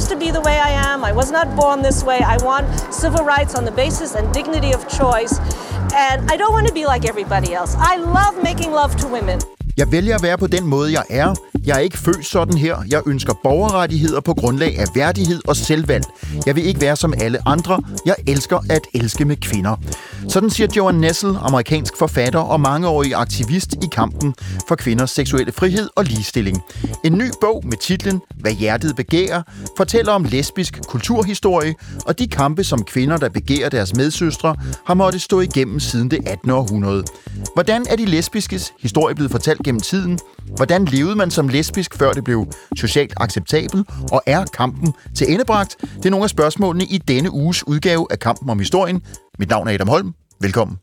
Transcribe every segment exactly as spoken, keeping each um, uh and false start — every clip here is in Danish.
choose to be the way I am. I was not born this way. I want civil rights on the basis and dignity of choice. And I don't want to be like everybody else. I love making love to women. Jeg vælger at være på den måde, jeg er. Jeg er ikke født sådan her. Jeg ønsker borgerrettigheder på grundlag af værdighed og selvvalg. Jeg vil ikke være som alle andre. Jeg elsker at elske med kvinder. Sådan siger Joan Nessel, amerikansk forfatter og mangeårig aktivist i kampen for kvinders seksuelle frihed og ligestilling. En ny bog med titlen Hvad hjertet begærer fortæller om lesbisk kulturhistorie og de kampe, som kvinder, der begærer deres medsøstre, har måttet stå igennem siden det attende århundrede. Hvordan er de lesbiskes historie blevet fortalt gennem tiden? Hvordan levede man som lesbisk, før det blev socialt acceptabel? Og er kampen til endebragt? Det er nogle af spørgsmålene i denne uges udgave af Kampen om historien. Mit navn er Adam Holm. Velkommen.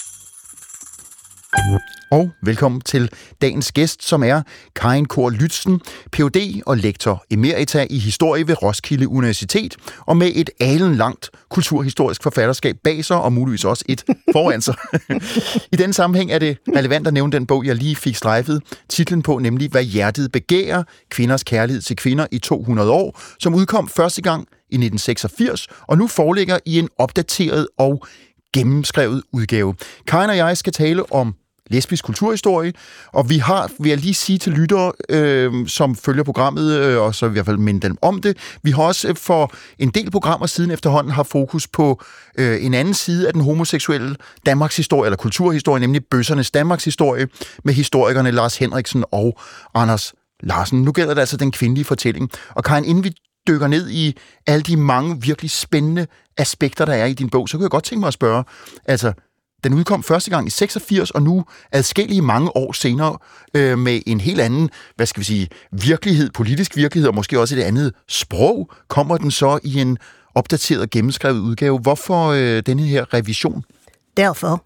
Og velkommen til dagens gæst, som er Karin Kohr Lützen, P H D og lektor emerita i historie ved Roskilde Universitet, og med et alenlangt kulturhistorisk forfatterskab bag sig, og muligvis også et foran sig. I denne sammenhæng er det relevant at nævne den bog, jeg lige fik strejfet titlen på, nemlig Hvad hjertet begærer, kvinders kærlighed til kvinder i to hundrede år, som udkom første gang i nitten seksogfirs, og nu foreligger i en opdateret og gennemskrevet udgave. Karin og jeg skal tale om lesbisk kulturhistorie, og vi har, vil jeg lige sige til lyttere, øh, som følger programmet, øh, og så i hvert fald minde dem om det, vi har også for en del programmer siden efterhånden har fokus på øh, en anden side af den homoseksuelle Danmarks historie, eller kulturhistorie, nemlig bøssernes Danmarks historie, med historikerne Lars Henriksen og Anders Larsen. Nu gælder det altså den kvindelige fortælling. Og Karin, inden vi dykker ned i alle de mange virkelig spændende aspekter, der er i din bog, så kunne jeg godt tænke mig at spørge, altså, den udkom første gang i seksogfirs, og nu adskillige mange år senere øh, med en helt anden, hvad skal vi sige, virkelighed, politisk virkelighed, og måske også et andet sprog, kommer den så i en opdateret og gennemskrevet udgave. Hvorfor øh, denne her revision? Derfor.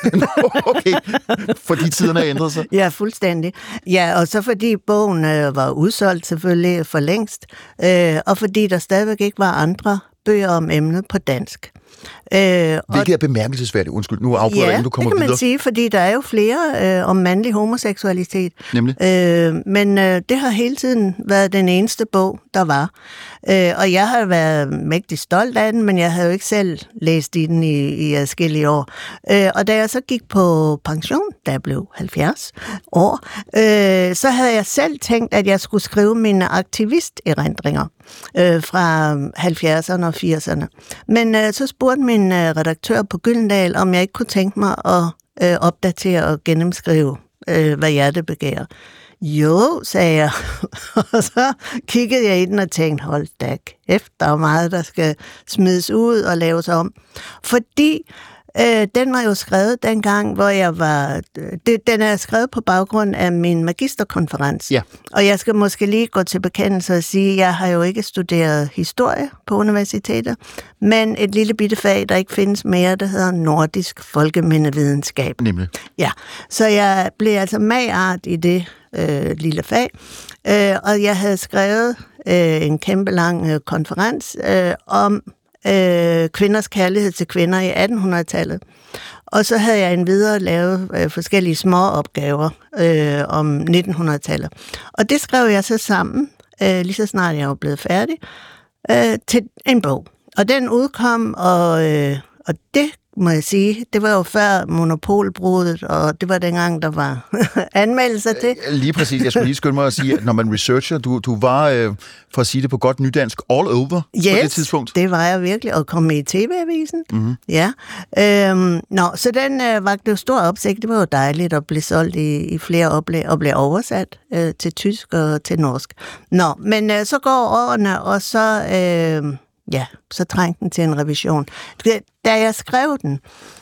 Okay, fordi tiderne har ændret sig. Ja, fuldstændig. Ja, og så fordi bogen øh, var udsolgt selvfølgelig for længst, øh, og fordi der stadigvæk ikke var andre bøger om emnet på dansk. Øh, Hvilket er bemærkelsesværdigt. Undskyld, nu afbryder jeg, ja, inden du kommer videre. Ja, det kan man videre. sige, fordi der er jo flere øh, om mandlig homoseksualitet. Nemlig? Øh, men øh, det har hele tiden været den eneste bog, der var. Øh, og jeg har været mægtig stolt af den, men jeg havde jo ikke selv læst i den i, i adskillige år. Øh, og da jeg så gik på pension, da jeg blev halvfjerds år, øh, så havde jeg selv tænkt, at jeg skulle skrive mine aktivisterindringer øh, fra halvfjerdserne og firserne. Men øh, så spurgte min øh, redaktør på Gyldendal, om jeg ikke kunne tænke mig at øh, opdatere og gennemskrive, øh, hvad hjertet begærer. Jo, sagde jeg. Og så kiggede jeg i den og tænkte, hold da kæft, der er meget, der skal smides ud og laves om. Fordi øh, den var jo skrevet dengang, hvor jeg var... Det, den er skrevet på baggrund af min magisterkonferens. Ja. Og jeg skal måske lige gå til bekendelse og sige, at jeg har jo ikke studeret historie på universitetet, men et lille bitte fag, der ikke findes mere, der hedder nordisk folkemindevidenskab. Nemlig. Ja, så jeg blev altså magart i det øh, lille fag, øh, og jeg havde skrevet øh, en kæmpe lang øh, konferens øh, om øh, kvinders kærlighed til kvinder i attenhundredetallet. Og så havde jeg endvidere lavet øh, forskellige små opgaver øh, om nittenhundredetallet. Og det skrev jeg så sammen, øh, lige så snart jeg var blevet færdig, øh, til en bog. Og den udkom, og, øh, og det må jeg sige, det var jo før monopolbruddet, og det var dengang, der var anmeldelser til. Lige præcis. Jeg skulle lige skynde mig at sige, at når man researcher, du, du var, øh, for at sige det på godt nydansk, all over yes, på det tidspunkt. Det var jeg virkelig, og kom med i T V-avisen. Mm-hmm. Ja. Øhm, nå, så den øh, vagte jo stor opsigt. Det var jo dejligt at blive solgt i, i flere oplag, og blive oversat øh, til tysk og til norsk. Nå, men øh, så går årene, og så... Øh, Ja, så trængte den til en revision. Da jeg skrev den,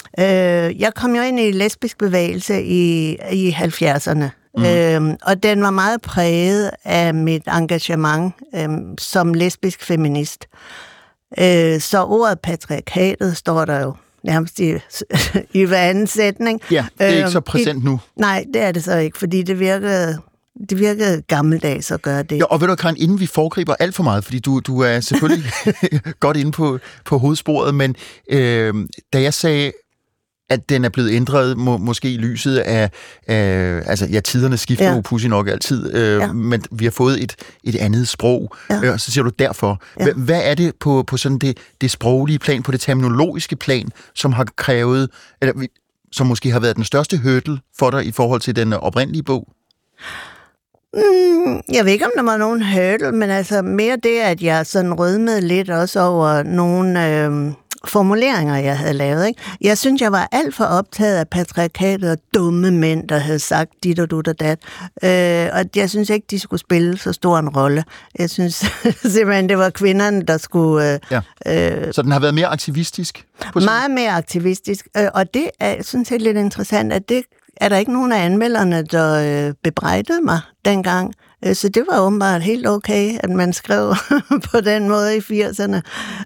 øh, jeg kom jo ind i lesbisk bevægelse i, i halvfjerdserne, mm. øh, og den var meget præget af mit engagement øh, som lesbisk feminist. Øh, så ordet patriarkatet står der jo nærmest i, i hver anden sætning. Ja, det er øh, ikke så præsent nu. Nej, det er det så ikke, fordi det virkede... Det virkede gammeldags at gøre det. Ja, og ved du, Karin, inden vi foregriber alt for meget, fordi du, du er selvfølgelig godt inde på, på hovedsporet, men øh, da jeg sagde at den er blevet ændret, må, måske i lyset af, af altså, ja, tiderne skifter ja. jo pudsigt nok altid, øh, ja. men vi har fået et, et andet sprog, ja. øh, og så siger du derfor. Ja. H- hvad er det på, på sådan det, det sproglige plan, på det terminologiske plan, som har krævet, eller som måske har været den største hurdle for dig i forhold til den oprindelige bog? Mm, jeg ved ikke, om der var nogen hurdle, men altså mere det, at jeg sådan rødmede lidt også over nogle øh, formuleringer, jeg havde lavet. Ikke? Jeg synes, jeg var alt for optaget af patriarkatet og dumme mænd, der havde sagt dit og dut og dat. Øh, og jeg synes ikke, de skulle spille så stor en rolle. Jeg synes simpelthen, det var kvinderne, der skulle... Øh, ja. øh, så den har været mere aktivistisk? Meget mere aktivistisk. Øh, og det er, synes jeg, lidt interessant, at det er der ikke nogen af anmelderne, der øh, bebrejdede mig dengang. Øh, så det var åbenbart helt okay, at man skrev på den måde i firserne.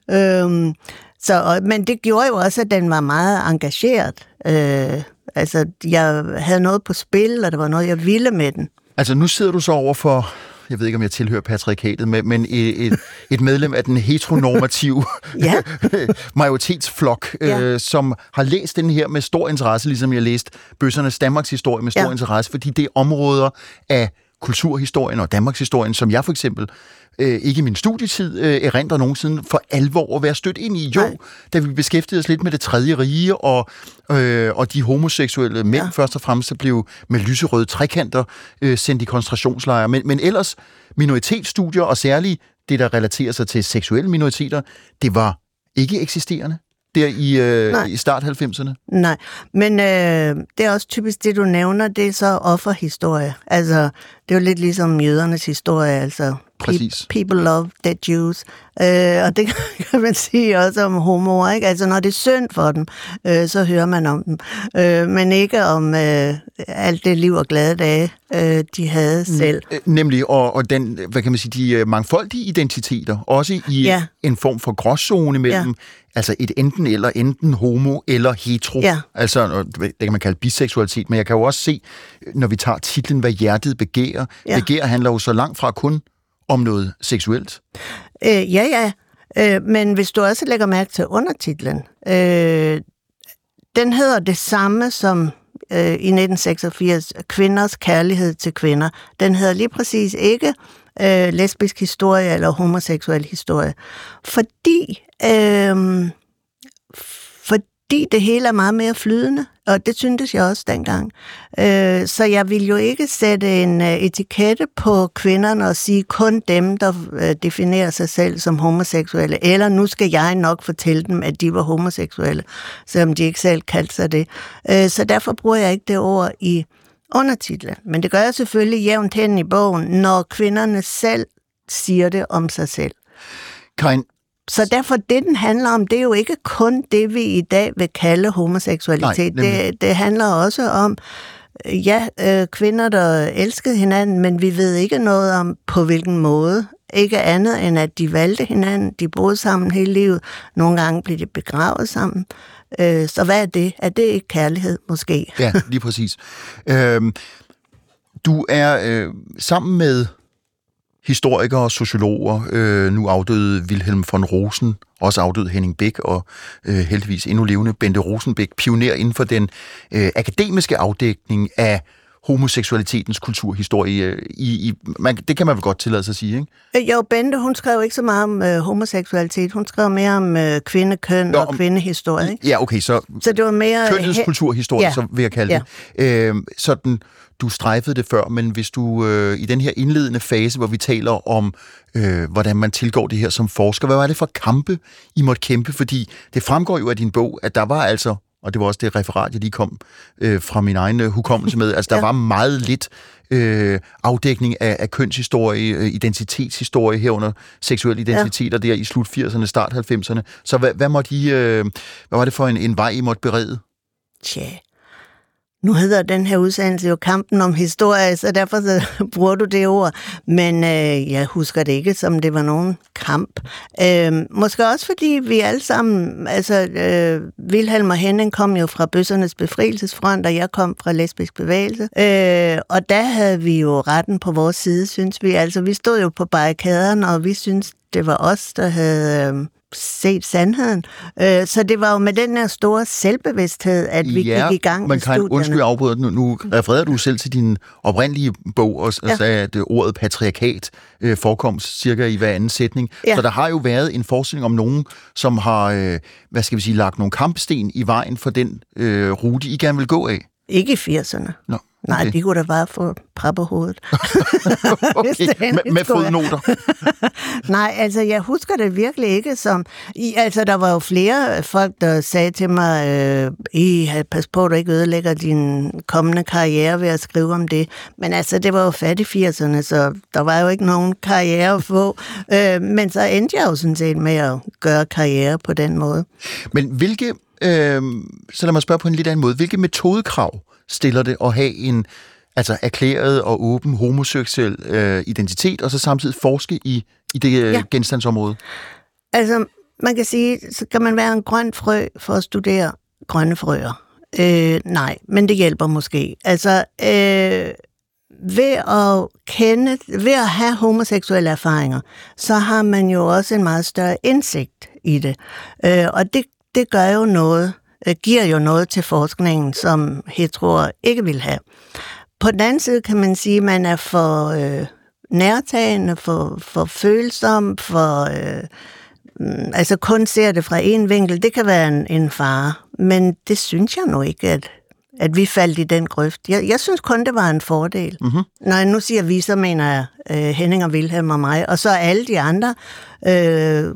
Øh, så, og, men det gjorde jo også, at den var meget engageret. Øh, altså, jeg havde noget på spil, og der var noget, jeg ville med den. Altså, nu sidder du så over for... Jeg ved ikke, om jeg tilhører patriarkatet, men et, et medlem af den heteronormative ja. majoritetsflok, ja. øh, som har læst den her med stor interesse, ligesom jeg læste Bøssernes Danmarks historie med stor ja. interesse, fordi det er områder af kulturhistorien og Danmarks historien, som jeg for eksempel øh, ikke i min studietid øh, erindrer nogensinde for alvor at være stødt ind i. Jo, Nej. da vi beskæftigede os lidt med det tredje rige, og, øh, og de homoseksuelle mænd ja. først og fremmest blev med lyserøde trekanter øh, sendt i koncentrationslejre. Men, men ellers minoritetsstudier, og særligt det, der relaterer sig til seksuelle minoriteter, det var ikke eksisterende der i, øh, i start halvfemserne. Nej, men øh, det er også typisk det, du nævner, det er så offerhistorie. Altså, det er jo lidt ligesom jødernes historie, altså Præcis. People love dead Jews. Øh, og det kan man sige også om homoer, ikke? Altså, når det er synd for dem, øh, så hører man om dem. Øh, men ikke om øh, alt det liv og glade dage, øh, de havde selv. Nemlig, og, og den, hvad kan man sige, de mangfoldige identiteter, også i ja. en form for gråzone mellem, ja. altså et enten eller, enten homo eller hetero. Ja. Altså, det kan man kalde biseksualitet, men jeg kan jo også se, når vi tager titlen, hvad hjertet begærer. Ja. Begær handler jo så langt fra kun om noget seksuelt. Øh, ja, ja. Øh, men hvis du også lægger mærke til undertitlen, øh, den hedder det samme som øh, i nitten seksogfirs, Kvinders kærlighed til kvinder. Den hedder lige præcis ikke øh, lesbisk historie eller homoseksuel historie. Fordi, øh, fordi det hele er meget mere flydende, og det syntes jeg også dengang. Øh, så jeg vil jo ikke sætte en uh, etikette på kvinderne og sige kun dem, der uh, definerer sig selv som homoseksuelle, eller nu skal jeg nok fortælle dem, at de var homoseksuelle, selvom de ikke selv kaldte sig det. Øh, så derfor bruger jeg ikke det ord i undertitlen. Men det gør jeg selvfølgelig jævnt hen i bogen, når kvinderne selv siger det om sig selv. Karin, så derfor, det den handler om, det er jo ikke kun det, vi i dag vil kalde homoseksualitet. Nej, det, det handler også om, ja, øh, kvinder, der elskede hinanden, men vi ved ikke noget om, på hvilken måde. Ikke andet end, at de valgte hinanden, de boede sammen hele livet. Nogle gange blev de begravet sammen. Øh, så hvad er det? Er det ikke kærlighed, måske? Ja, lige præcis. øhm, du er øh, sammen med historikere og sociologer, øh, nu afdøde Wilhelm von Rosen, også afdøde Henning Beck, og øh, heldigvis endnu levende Bente Rosenbæk, pioner inden for den øh, akademiske afdækning af homoseksualitetens kulturhistorie. I, i, man, det kan man vel godt tillade sig at sige, ikke? Jo, Bente, hun skrev ikke så meget om øh, homoseksualitet. Hun skrev mere om øh, kvindekøn jo, og om, kvindehistorie, ikke? Ja, okay, så, så det var mere kønnets kulturhistorie, ja. så vil jeg kalde ja. det. Øh, sådan, du strejfede det før, men hvis du øh, i den her indledende fase, hvor vi taler om, øh, hvordan man tilgår det her som forsker, hvad var det for kampe, I måtte kæmpe? Fordi det fremgår jo af din bog, at der var altså, og det var også det referat, jeg lige kom øh, fra min egen øh, hukommelse med, altså der ja. var meget lidt øh, afdækning af, af kønshistorie, øh, identitetshistorie herunder seksuelle identiteter ja. der i slut firserne, start halvfemserne. Så hvad, hvad, måtte I, øh, hvad var det for en, en vej, I måtte berede? Tja. Nu hedder den her udsendelse jo Kampen om historie, så derfor så bruger du det ord. Men øh, jeg husker det ikke, som det var nogen kamp. Øh, måske også fordi vi alle sammen, altså øh, Wilhelm og Henning kom jo fra Bøssernes Befrielsesfront, og jeg kom fra Lesbisk Bevægelse. Øh, og der havde vi jo retten på vores side, synes vi. Altså vi stod jo på barrikaderne, og vi synes det var os, der havde øh, set sandheden. Øh, så det var jo med den her store selvbevidsthed, at vi ja, gik i gang man med kan, studierne. Undskyld, afbryder nu. Nu refererer du selv til din oprindelige bog, og ja. sagde, at ordet patriarkat øh, forekom cirka i hver anden sætning. Ja. Så der har jo været en forestilling om nogen, som har, øh, hvad skal vi sige, lagt nogle kampsten i vejen for den øh, rute, I gerne vil gå af. Ikke i firserne. Nå. Nej, Okay. de kunne da bare få pap på hovedet. Okay, med, med fodnoter. Nej, altså jeg husker det virkelig ikke som... I, altså der var jo flere folk, der sagde til mig, øh, I pas på, at du ikke ødelægger din kommende karriere ved at skrive om det. Men altså, det var jo fat i firserne, så der var jo ikke nogen karriere at få. Øh, men så endte jeg jo sådan set med at gøre karriere på den måde. Men hvilke... Øh, så lad mig spørge på en lidt anden måde. Hvilke metodekrav stiller det at have en altså erklæret og åben homoseksuel øh, identitet, og så samtidig forske i, i det øh, ja. genstandsområde? Altså, man kan sige, så kan man være en grøn frø for at studere grønne frøer. Øh, nej, men det hjælper måske. Altså, øh, ved at kende, ved at have homoseksuelle erfaringer, så har man jo også en meget større indsigt i det. Øh, og det, det gør jo noget, giver jo noget til forskningen, som heteroer ikke vil have. På den anden side kan man sige, at man er for øh, nærtagende, for, for følsom, for øh, altså kun ser det fra en vinkel. Det kan være en, en fare, men det synes jeg nu ikke, at, at vi faldt i den grøft. Jeg, jeg synes kun, det var en fordel. Mm-hmm. Når jeg nu siger vi, så mener jeg øh, Henning og Wilhelm og mig, og så alle de andre øh,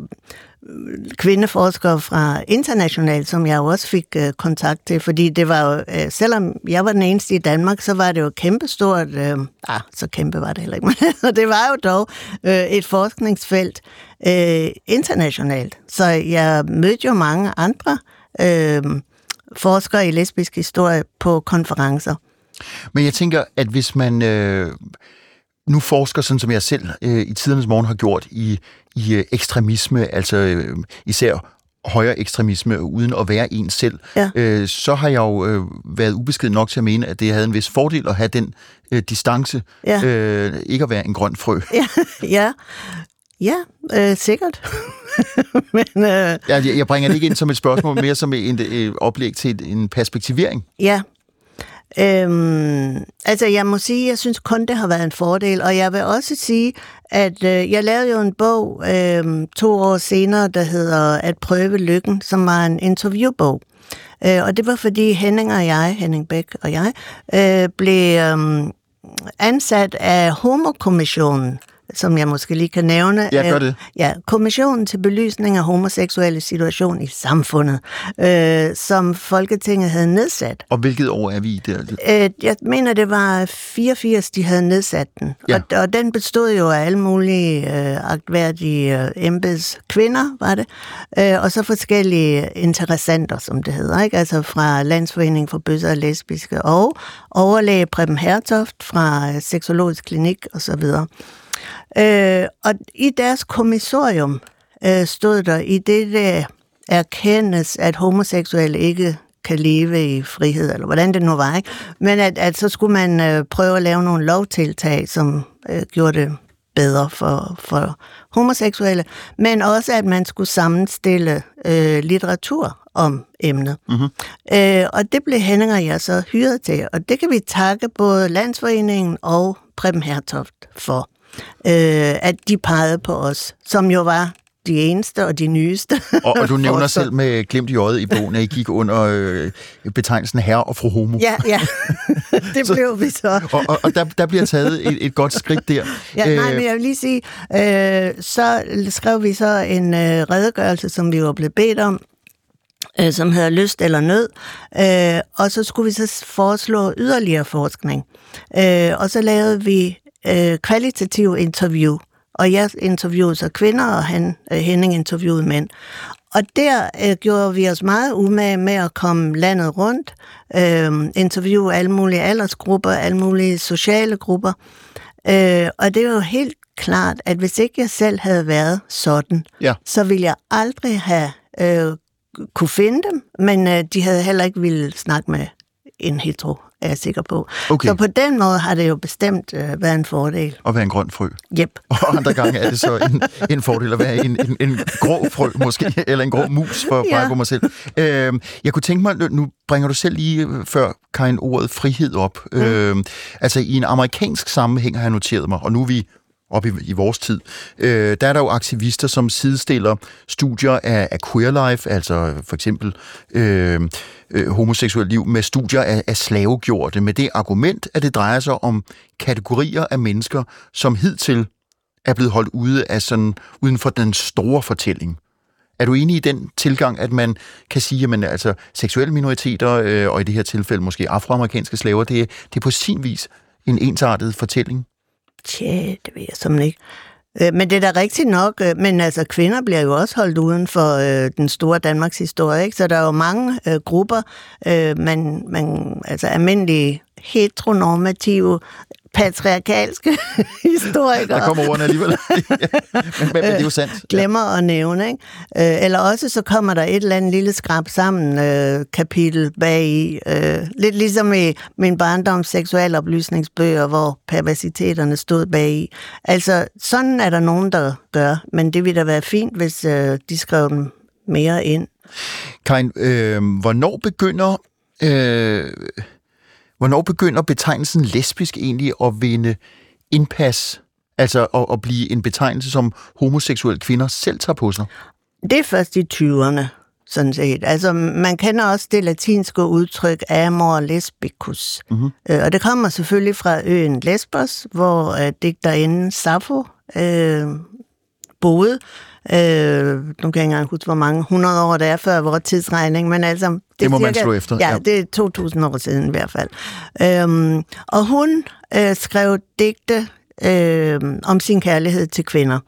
kvindeforskere fra internationalt, som jeg også fik øh, kontakt til, fordi det var jo, øh, selvom jeg var den eneste i Danmark, så var det jo kæmpestort, øh, ah, så kæmpe var det heller ikke, men det var jo dog øh, et forskningsfelt øh, internationalt. Så jeg mødte jo mange andre øh, forskere i lesbisk historie på konferencer. Men jeg tænker, at hvis man øh, nu forsker, sådan som jeg selv øh, i tidernes morgen har gjort, i i øh, ekstremisme, altså øh, især højere ekstremisme, uden at være en selv, ja. øh, så har jeg jo øh, været ubeskeden nok til at mene, at det havde en vis fordel at have den øh, distance, ja. øh, ikke at være en grøn frø. Ja, ja. Ja, øh, sikkert. Men, øh, ja, jeg, jeg bringer det ikke ind som et spørgsmål, mere som et, et oplæg til en perspektivering. Ja. Øhm, altså jeg må sige, jeg synes kun det har været en fordel, og jeg vil også sige, at øh, jeg lavede jo en bog øh, to år senere, der hedder At prøve lykken, som var en interviewbog. Øh, og det var fordi Henning og jeg, Henning Bæk og jeg, øh, blev øh, ansat af Homokommissionen, som jeg måske lige kan nævne. Ja, gør det. Ja, Kommissionen til belysning af homoseksuelle situation i samfundet, øh, som Folketinget havde nedsat. Og hvilket år er vi i der? Øh, jeg mener, det var fireogfirs, de havde nedsat den. Ja. Og, og den bestod jo af alle mulige øh, agtværdige øh, embedskvinder, var det. Øh, og så forskellige interessenter, som det hedder, ikke? Altså fra Landsforeningen for Bøsser og Lesbiske, og overlæge Preben Hertoft fra øh, Sexologisk Klinik osv. Øh, og i deres kommissorium øh, stod der, i det der erkendes, at homoseksuelle ikke kan leve i frihed, eller hvordan det nu var, ikke? Men at, at så skulle man øh, prøve at lave nogle lovtiltag, som øh, gjorde det bedre for, for homoseksuelle, men også at man skulle sammenstille øh, litteratur om emnet. Mm-hmm. Øh, og det blev Henning og jeg så hyret til, og det kan vi takke både Landsforeningen og Preben Hertoft for. Øh, at de pegede på os, som jo var de eneste og de nyeste. Og, og du nævner selv med glimt i øjet i bogen, at I gik under øh, betegnelsen herre og fru homo. Ja, ja. Det så, blev vi så. Og, og, og der, der bliver taget et, et godt skridt der. Ja, nej, men jeg vil lige sige, øh, så skrev vi så en øh, redegørelse, som vi var blevet bedt om, øh, som hedder Lyst eller Nød, øh, og så skulle vi så foreslå yderligere forskning. Øh, og så lavede vi Øh, kvalitativ interview, og jeg interviewede så kvinder, og han, øh, Henning interviewede mænd. Og der øh, gjorde vi os meget umage med at komme landet rundt, øh, interviewe alle mulige aldersgrupper, alle mulige sociale grupper. Øh, og det er jo helt klart, at hvis ikke jeg selv havde været sådan, ja. så ville jeg aldrig have øh, kunne finde dem, men øh, de havde heller ikke ville snakke med en hetero er jeg sikker på. Okay. Så på den måde har det jo bestemt øh, været en fordel. At være en grøn frø. Yep. Og andre gange er det så en, en fordel at være en, en, en grå frø, måske, eller en grå mus, for at ja. pege på mig selv. Øh, jeg kunne tænke mig, nu bringer du selv lige før, Karin, ordet frihed op. Mm. Øh, altså i en amerikansk sammenhæng har jeg noteret mig, og nu er vi op i, i vores tid, øh, der er der jo aktivister, som sidestiller studier af, af queer life, altså for eksempel øh, øh, homoseksuelt liv, med studier af, af slavegjorte, med det argument, at det drejer sig om kategorier af mennesker, som hidtil er blevet holdt ude af sådan, uden for den store fortælling. Er du enig i den tilgang, at man kan sige, at man, altså, seksuelle minoriteter, øh, og i det her tilfælde måske afroamerikanske slaver, det er, det er på sin vis en ensartet fortælling? Tja, det ved jeg simpelthen ikke. Men det er da rigtigt nok, men altså kvinder bliver jo også holdt uden for øh, den store Danmarks historie, ikke? Så der er jo mange øh, grupper, øh, man, man, altså almindelige heteronormative, patriarkalske historikere. Der kommer ordene alligevel. ja, men, men, men det er jo sandt. Glemmer at nævne, ikke? Øh, eller også så kommer der et eller andet lille skrab sammen øh, kapitel bagi. Øh, lidt ligesom i min barndoms seksualoplysningsbøger, hvor perversiteterne stod bagi. Altså, sådan er der nogen, der gør, men det ville da være fint, hvis øh, de skrev dem mere ind. Karin, øh, hvornår begynder... Øh, Hvornår begynder betegnelsen lesbisk egentlig at vinde indpas, altså at, at blive en betegnelse, som homoseksuelle kvinder selv tager på sig? Det er først i tyverne, sådan set. Altså, man kender også det latinske udtryk amor lesbicus, mm-hmm. øh, og det kommer selvfølgelig fra øen Lesbos, hvor øh, digterinden Sappho øh, boede. Øh, nu kan jeg ikke engang huske, hvor mange hundrede år det er før vores tidsregning, men altså... Det, det må cirka, man slå efter. Ja, ja, det er to tusind år siden i hvert fald. Øhm, og hun øh, skrev digte øh, om sin kærlighed til kvinder.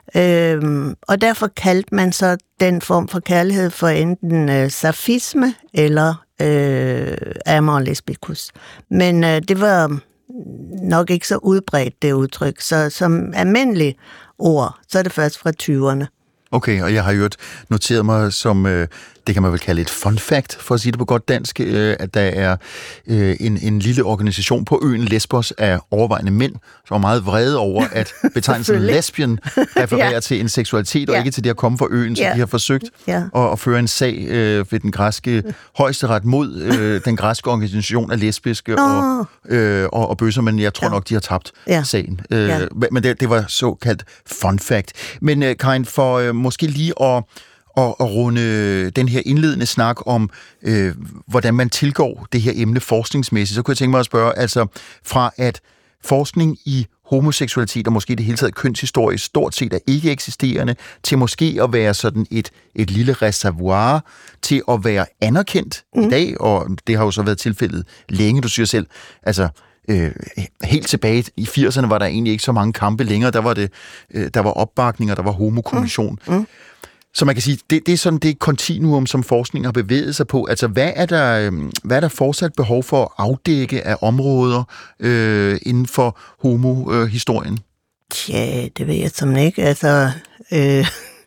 Øh, og derfor kaldte man så den form for kærlighed for enten øh, sapphisme eller øh, amor lesbicus. Men øh, det var nok ikke så udbredt, det udtryk. Så som almindelig ord, så er det først fra tyverne. Okay, og jeg har jo noteret mig som, øh, det kan man vel kalde et fun fact, for at sige det på godt dansk, øh, at der er øh, en, en lille organisation på øen Lesbos af overvejende mænd, som er meget vrede over, at betegnelsen lesbian refererer ja. til en seksualitet, og ja. ikke til det at komme fra øen, så ja. de har forsøgt ja. at, at føre en sag øh, ved den græske højesteret mod øh, den græske organisation af lesbiske oh. og, øh, og, og bøsser, men jeg tror ja. nok, de har tabt ja. sagen. Øh, ja. Men det, det var såkaldt fun fact. Men øh, Karin, for øh, måske lige at og, og runde den her indledende snak om, øh, hvordan man tilgår det her emne forskningsmæssigt, så kunne jeg tænke mig at spørge, altså fra at forskning i homoseksualitet og måske det hele taget kønshistorie stort set er ikke eksisterende, til måske at være sådan et, et lille reservoir, til at være anerkendt mm. i dag, og det har jo så været tilfældet længe, du siger selv, altså Øh, helt tilbage i firserne var der egentlig ikke så mange kampe længere. Der var det, øh, der var opbakninger, der var homokommission. Mm. Mm. Så man kan sige, det, det er sådan det kontinuum, som forskning har bevæget sig på. Altså, hvad er der, hvad er der fortsat behov for at afdække af områder øh, inden for homohistorien? Tja, det ved jeg som ikke. Altså, øh,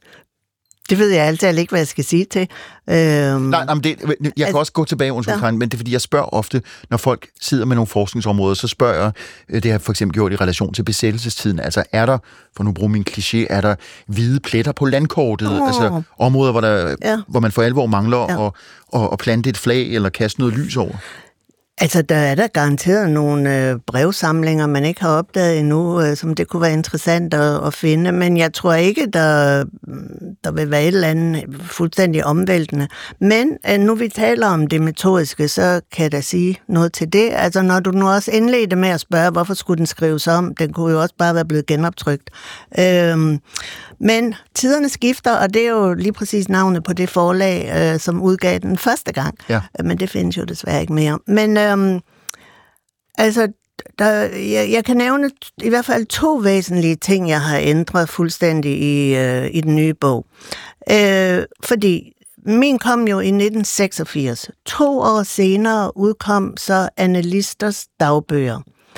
det ved jeg altid ikke, hvad jeg skal sige til. Øhm, nej, nej, men det, jeg kan altså, også gå tilbage, undskyld, ja. Karin, men det er fordi, jeg spørger ofte, når folk sidder med nogle forskningsområder, så spørger jeg, det har jeg for eksempel gjort i relation til besættelsestiden, altså er der, for nu at bruge min kliché, er der hvide pletter på landkortet, oh. altså områder, hvor, der, ja. hvor man for alvor mangler ja. at, at, at plante et flag eller kaste noget lys over? Altså, der er der garanteret nogle øh, brevsamlinger, man ikke har opdaget endnu, øh, som det kunne være interessant at, at finde, men jeg tror ikke, der, der vil være et eller andet fuldstændig omvæltende. Men øh, nu vi taler om det metodiske, så kan jeg da sige noget til det. Altså, når du nu også indledte med at spørge, hvorfor skulle den skrives om, den kunne jo også bare være blevet genoptrykt. Øh, men tiderne skifter, og det er jo lige præcis navnet på det forlag, øh, som udgav den første gang. Ja. Men det findes jo desværre ikke mere. Men øhm, altså, der, jeg, jeg kan nævne i hvert fald to væsentlige ting, jeg har ændret fuldstændig i, øh, i den nye bog. Øh, fordi min kom jo i nitten seksogfirs. To år senere udkom så Annelisters dagbøger.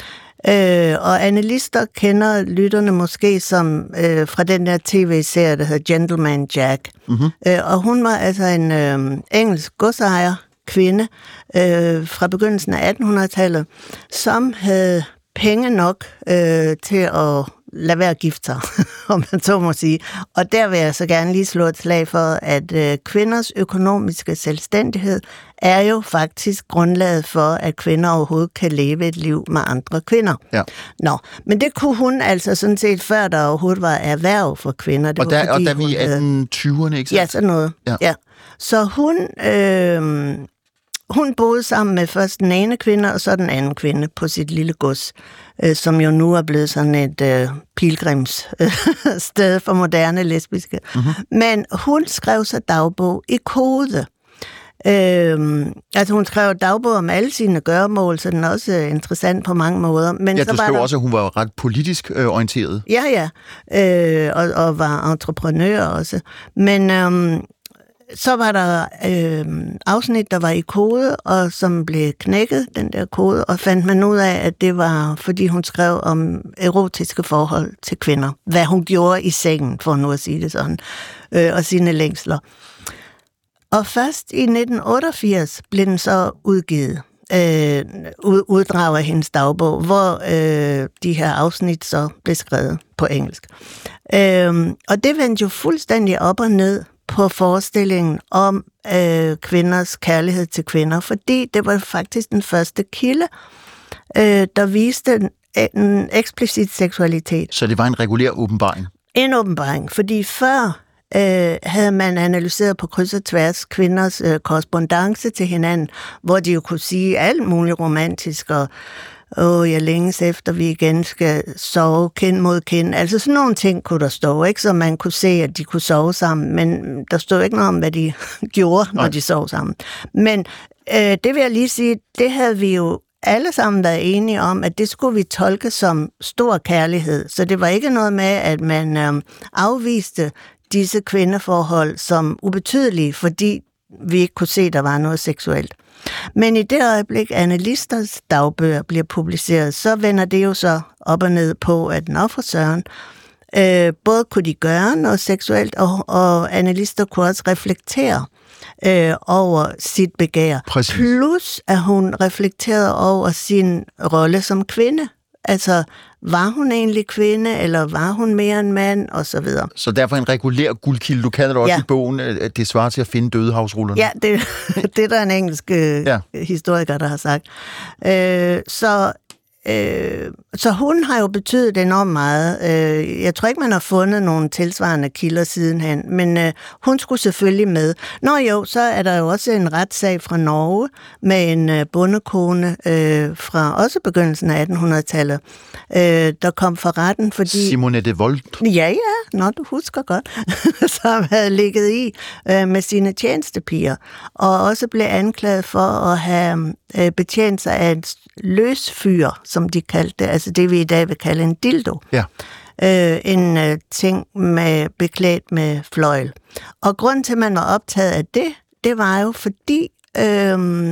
Øh, og Annelister kender lytterne måske som øh, fra den der tv-serie, der hedder Gentleman Jack. Mm-hmm. Øh, og hun var altså en øh, engelsk godsejer, kvinde øh, fra begyndelsen af attenhundredetallet, som havde penge nok øh, til at lade være at gifte sig, om man så må sige. Og der vil jeg så gerne lige slå et slag for, at øh, kvinders økonomiske selvstændighed er jo faktisk grundlaget for, at kvinder overhovedet kan leve et liv med andre kvinder. Ja. Nå, men det kunne hun altså sådan set, før der overhovedet var erhverv for kvinder. Det og, der, var, fordi, og der vi i atten tyverne, ikke sant? Ja, sådan noget. Ja. Ja. Så hun... Øh, Hun boede sammen med først den ene kvinde, og så den anden kvinde på sit lille gods, øh, som jo nu er blevet sådan et øh, pilgrimssted for moderne lesbiske. Mm-hmm. Men hun skrev så dagbog i kode. Øh, altså hun skrev dagbog om alle sine gøremål, så den er også interessant på mange måder. Men ja, så du var skrev der... også, at hun var ret politisk øh, orienteret. Ja, ja, øh, og, og var entreprenør også. Men... Øh, Så var der øh, afsnit, der var i kode, og som blev knækket, den der kode, og fandt man ud af, at det var, fordi hun skrev om erotiske forhold til kvinder. Hvad hun gjorde i sengen, for nu at sige det sådan, øh, og sine længsler. Og først i nitten otteogfirs blev den så udgivet, øh, uddrag af hendes dagbog, hvor øh, de her afsnit så blev skrevet på engelsk. Øh, og det vendte jo fuldstændig op og ned på forestillingen om øh, kvinders kærlighed til kvinder, fordi det var faktisk den første kilde, øh, der viste en, en eksplicit seksualitet. Så det var en regulær åbenbaring? En åbenbaring, fordi før øh, havde man analyseret på kryds og tværs kvinders øh, korrespondance til hinanden, hvor de jo kunne sige alt muligt romantisk, og åh, jeg længes efter, vi igen skal sove kind mod kind. Altså sådan nogle ting kunne der stå, ikke? Så man kunne se, at de kunne sove sammen, men der stod ikke noget om, hvad de gjorde, når Nej. de sov sammen. Men øh, det vil jeg lige sige, det havde vi jo alle sammen været enige om, at det skulle vi tolke som stor kærlighed. Så det var ikke noget med, at man øh, afviste disse kvindeforhold som ubetydelige, fordi vi ikke kunne se, at der var noget seksuelt. Men i det øjeblik, Anne Listers dagbøger bliver publiceret, så vender det jo så op og ned på, at nå for søren, øh, både kunne de gøre noget seksuelt, og, og Anne Lister kunne også reflektere øh, over sit begær. Præcis. Plus, at hun reflekterede over sin rolle som kvinde. Altså, var hun egentlig kvinde, eller var hun mere en mand, og så videre. Så derfor en regulær guldkilde. Du kalder det også ja. i bogen, at det svarer til at finde dødehavsrullerne. Ja, det, det er der en engelsk ja. historiker, der har sagt. Øh, så, øh, så hun har jo betydet enormt meget. Øh, jeg tror ikke, man har fundet nogle tilsvarende kilder sidenhen, men øh, hun skulle selvfølgelig med. Nå jo, så er der jo også en retssag fra Norge med en øh, bondekone øh, fra også begyndelsen af attenhundredetallet, øh, der kom for retten, fordi... Simone de Volt. Ja, ja, nå, du husker godt, som havde ligget i øh, med sine tjenestepiger, og også blev anklaget for at have øh, betjent sig af et løsfyr, som de kaldte det, altså det vi i dag vil kalde en dildo. Ja. Øh, en øh, ting med beklædt med fløjl. Og grunden til, at man var optaget af det, det var jo fordi øh,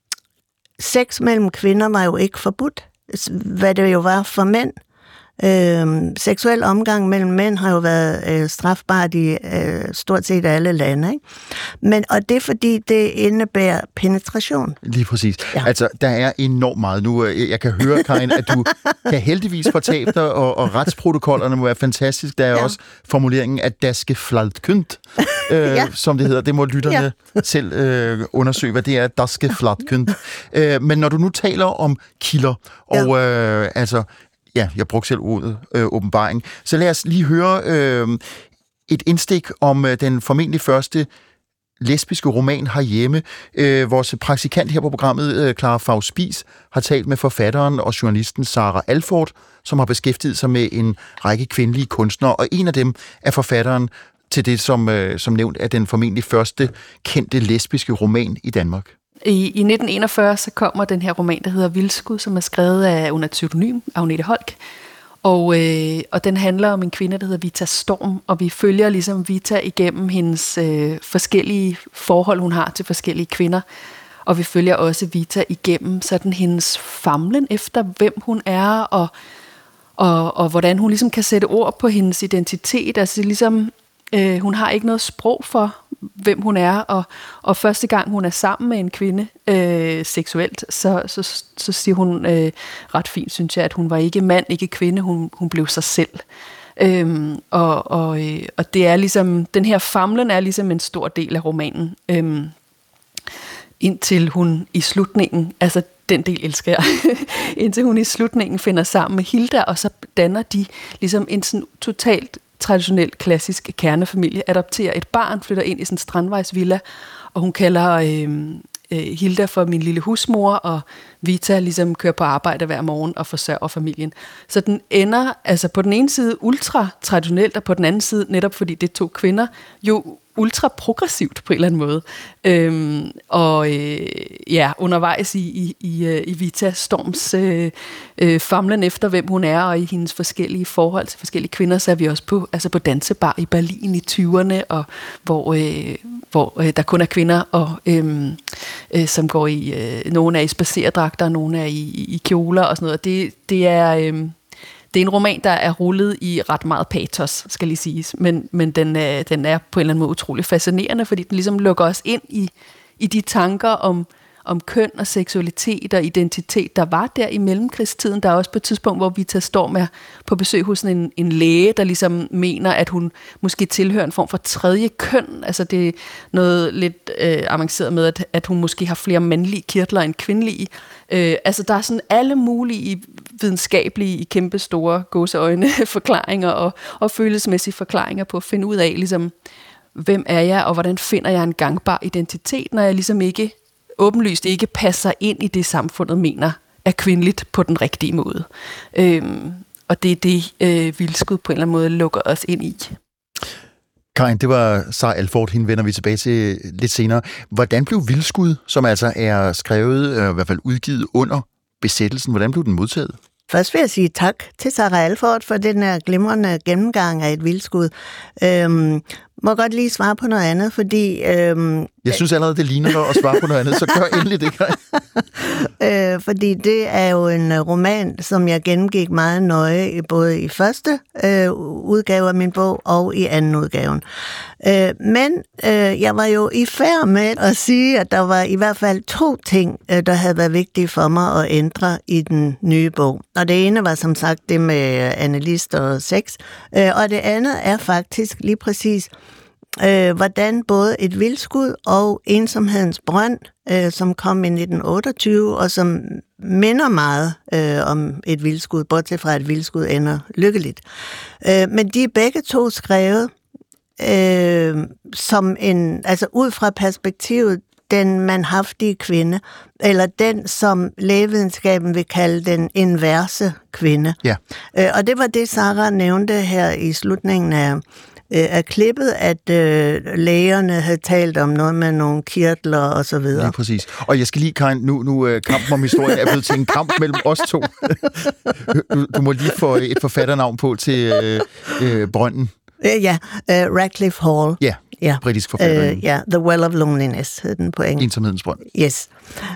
sex mellem kvinder var jo ikke forbudt, hvad det jo var for mænd. Øhm, seksuel omgang mellem mænd har jo været øh, strafbart i øh, stort set alle lande, ikke? Men, og det er fordi, det indebærer penetration. Lige præcis. Ja. Altså, der er enormt meget nu. Jeg kan høre, Karin, at du kan heldigvis fortabe dig, og, og retsprotokollerne må være fantastisk. Der er ja. også formuleringen, at der skal fladkyndt, øh, ja. som det hedder. Det må lytterne ja. selv øh, undersøge, hvad det er, der skal fladkyndt. øh, men når du nu taler om kilder, og ja. øh, altså... Ja, jeg brugte selv ordet øh, åbenbaring. Så lad os lige høre øh, et indstik om øh, den formentlig første lesbiske roman herhjemme. Øh, vores praktikant her på programmet, øh, Clara Faust-Spies, har talt med forfatteren og journalisten Sara Alford, som har beskæftiget sig med en række kvindelige kunstnere, og en af dem er forfatteren til det, som, øh, som nævnt er den formentlig første kendte lesbiske roman i Danmark. I, I nitten enogfyrre så kommer den her roman, der hedder Vildskud, som er skrevet af under et pseudonym, Agnete Holk. Og, øh, og den handler om en kvinde, der hedder Vita Storm, og vi følger ligesom Vita igennem hendes øh, forskellige forhold, hun har til forskellige kvinder. Og vi følger også Vita igennem sådan hendes famlen efter, hvem hun er, og, og, og hvordan hun ligesom kan sætte ord på hendes identitet. Altså ligesom, øh, hun har ikke noget sprog for, hvem hun er, og, og første gang hun er sammen med en kvinde øh, seksuelt, så, så, så siger hun øh, ret fint, synes jeg, at hun var ikke mand, ikke kvinde, hun, hun blev sig selv. Øhm, og, og, øh, og det er ligesom, den her famlen er ligesom en stor del af romanen, øhm, indtil hun i slutningen, altså den del elsker jeg, indtil hun i slutningen finder sammen med Hilda, og så danner de ligesom en sådan totalt traditionel, klassisk kernefamilie, adopterer et barn, flytter ind i sådan en strandvejsvilla, og hun kalder øh, øh, Hilda for min lille husmor, og Vita ligesom kører på arbejde hver morgen og forsørger familien. Så den ender altså på den ene side ultra traditionelt, og på den anden side, netop fordi det er to kvinder, jo ultra progressivt på en eller anden måde. Øhm, og øh, ja, undervejs i, i, i, i Vita Storms øh, øh, famlen efter, hvem hun er, og i hendes forskellige forhold til forskellige kvinder, så er vi også på, altså på dansebar i Berlin i tyverne, og hvor, øh, hvor øh, der kun er kvinder, og, øh, øh, som går i, øh, nogle er i spacerdragter, nogle er i, i kjoler og sådan noget. Det, det er... Øh, Det er en roman, der er rullet i ret meget patos, skal lige siges, men, men den, er, den er på en eller anden måde utrolig fascinerende, fordi den ligesom lukker os ind i, i de tanker om, om køn og seksualitet og identitet, der var der i mellemkrigstiden. Der er også på et tidspunkt, hvor Vita Storm er på besøg hos en, en læge, der ligesom mener, at hun måske tilhører en form for tredje køn. Altså det er noget lidt øh, avanceret med, at, at hun måske har flere mandlige kirtler end kvindelige. Øh, altså der er sådan alle mulige videnskabelige, i kæmpe store gåseøjne forklaringer og, og følelsesmæssige forklaringer på at finde ud af, ligesom, hvem er jeg, og hvordan finder jeg en gangbar identitet, når jeg ligesom ikke åbenlyst ikke passer ind i det, samfundet mener er kvindeligt på den rigtige måde. Øhm, og det er det, øh, Vildskud på en eller anden måde lukker os ind i. Karin, det var Sara Alford, hende vender vi tilbage til lidt senere. Hvordan blev Vildskud, som altså er skrevet, øh, i hvert fald udgivet under besættelsen, hvordan blev den modtaget? Først vil jeg sige tak til Sara Alford for den her glimrende gennemgang af et vildskud. Øhm, må godt lige svare på noget andet, fordi... Øhm, jeg synes allerede, det ligner dig at svare på noget andet, så gør endelig det, Karin. øh, fordi det er jo en roman, som jeg gennemgik meget nøje, både i første øh, udgave af min bog og i anden udgaven. Øh, men øh, jeg var jo i færd med at sige, at der var i hvert fald to ting, øh, der havde været vigtige for mig at ændre i den nye bog. Og det ene var som sagt det med analyst og sex, øh, og det andet er faktisk lige præcis, øh, hvordan både et vildskud og ensomhedens brønd, øh, som kom i nitten otteogtyve, og som minder meget øh, om et vildskud, bortset fra et vildskud ender lykkeligt. Øh, men de er begge to skrevet øh, som en, altså ud fra perspektivet, den manhaftige kvinde, eller den, som lægevidenskaben vil kalde den inverse kvinde. Ja. Øh, og det var det, Sara nævnte her i slutningen af, øh, af klippet, at øh, lægerne havde talt om noget med nogle kirtler og så videre. Ja, præcis. Og jeg skal lige, Karin, nu, nu uh, kampen om historie er blevet til en kamp mellem os to. du, du må lige få et forfatternavn på til øh, øh, Brønden. Ja, uh, Radcliffe Hall. Ja, ja. Britisk forfatter. Uh, ja, The Well of Loneliness hed den på engelsk. Ensomhedens brønd. Yes.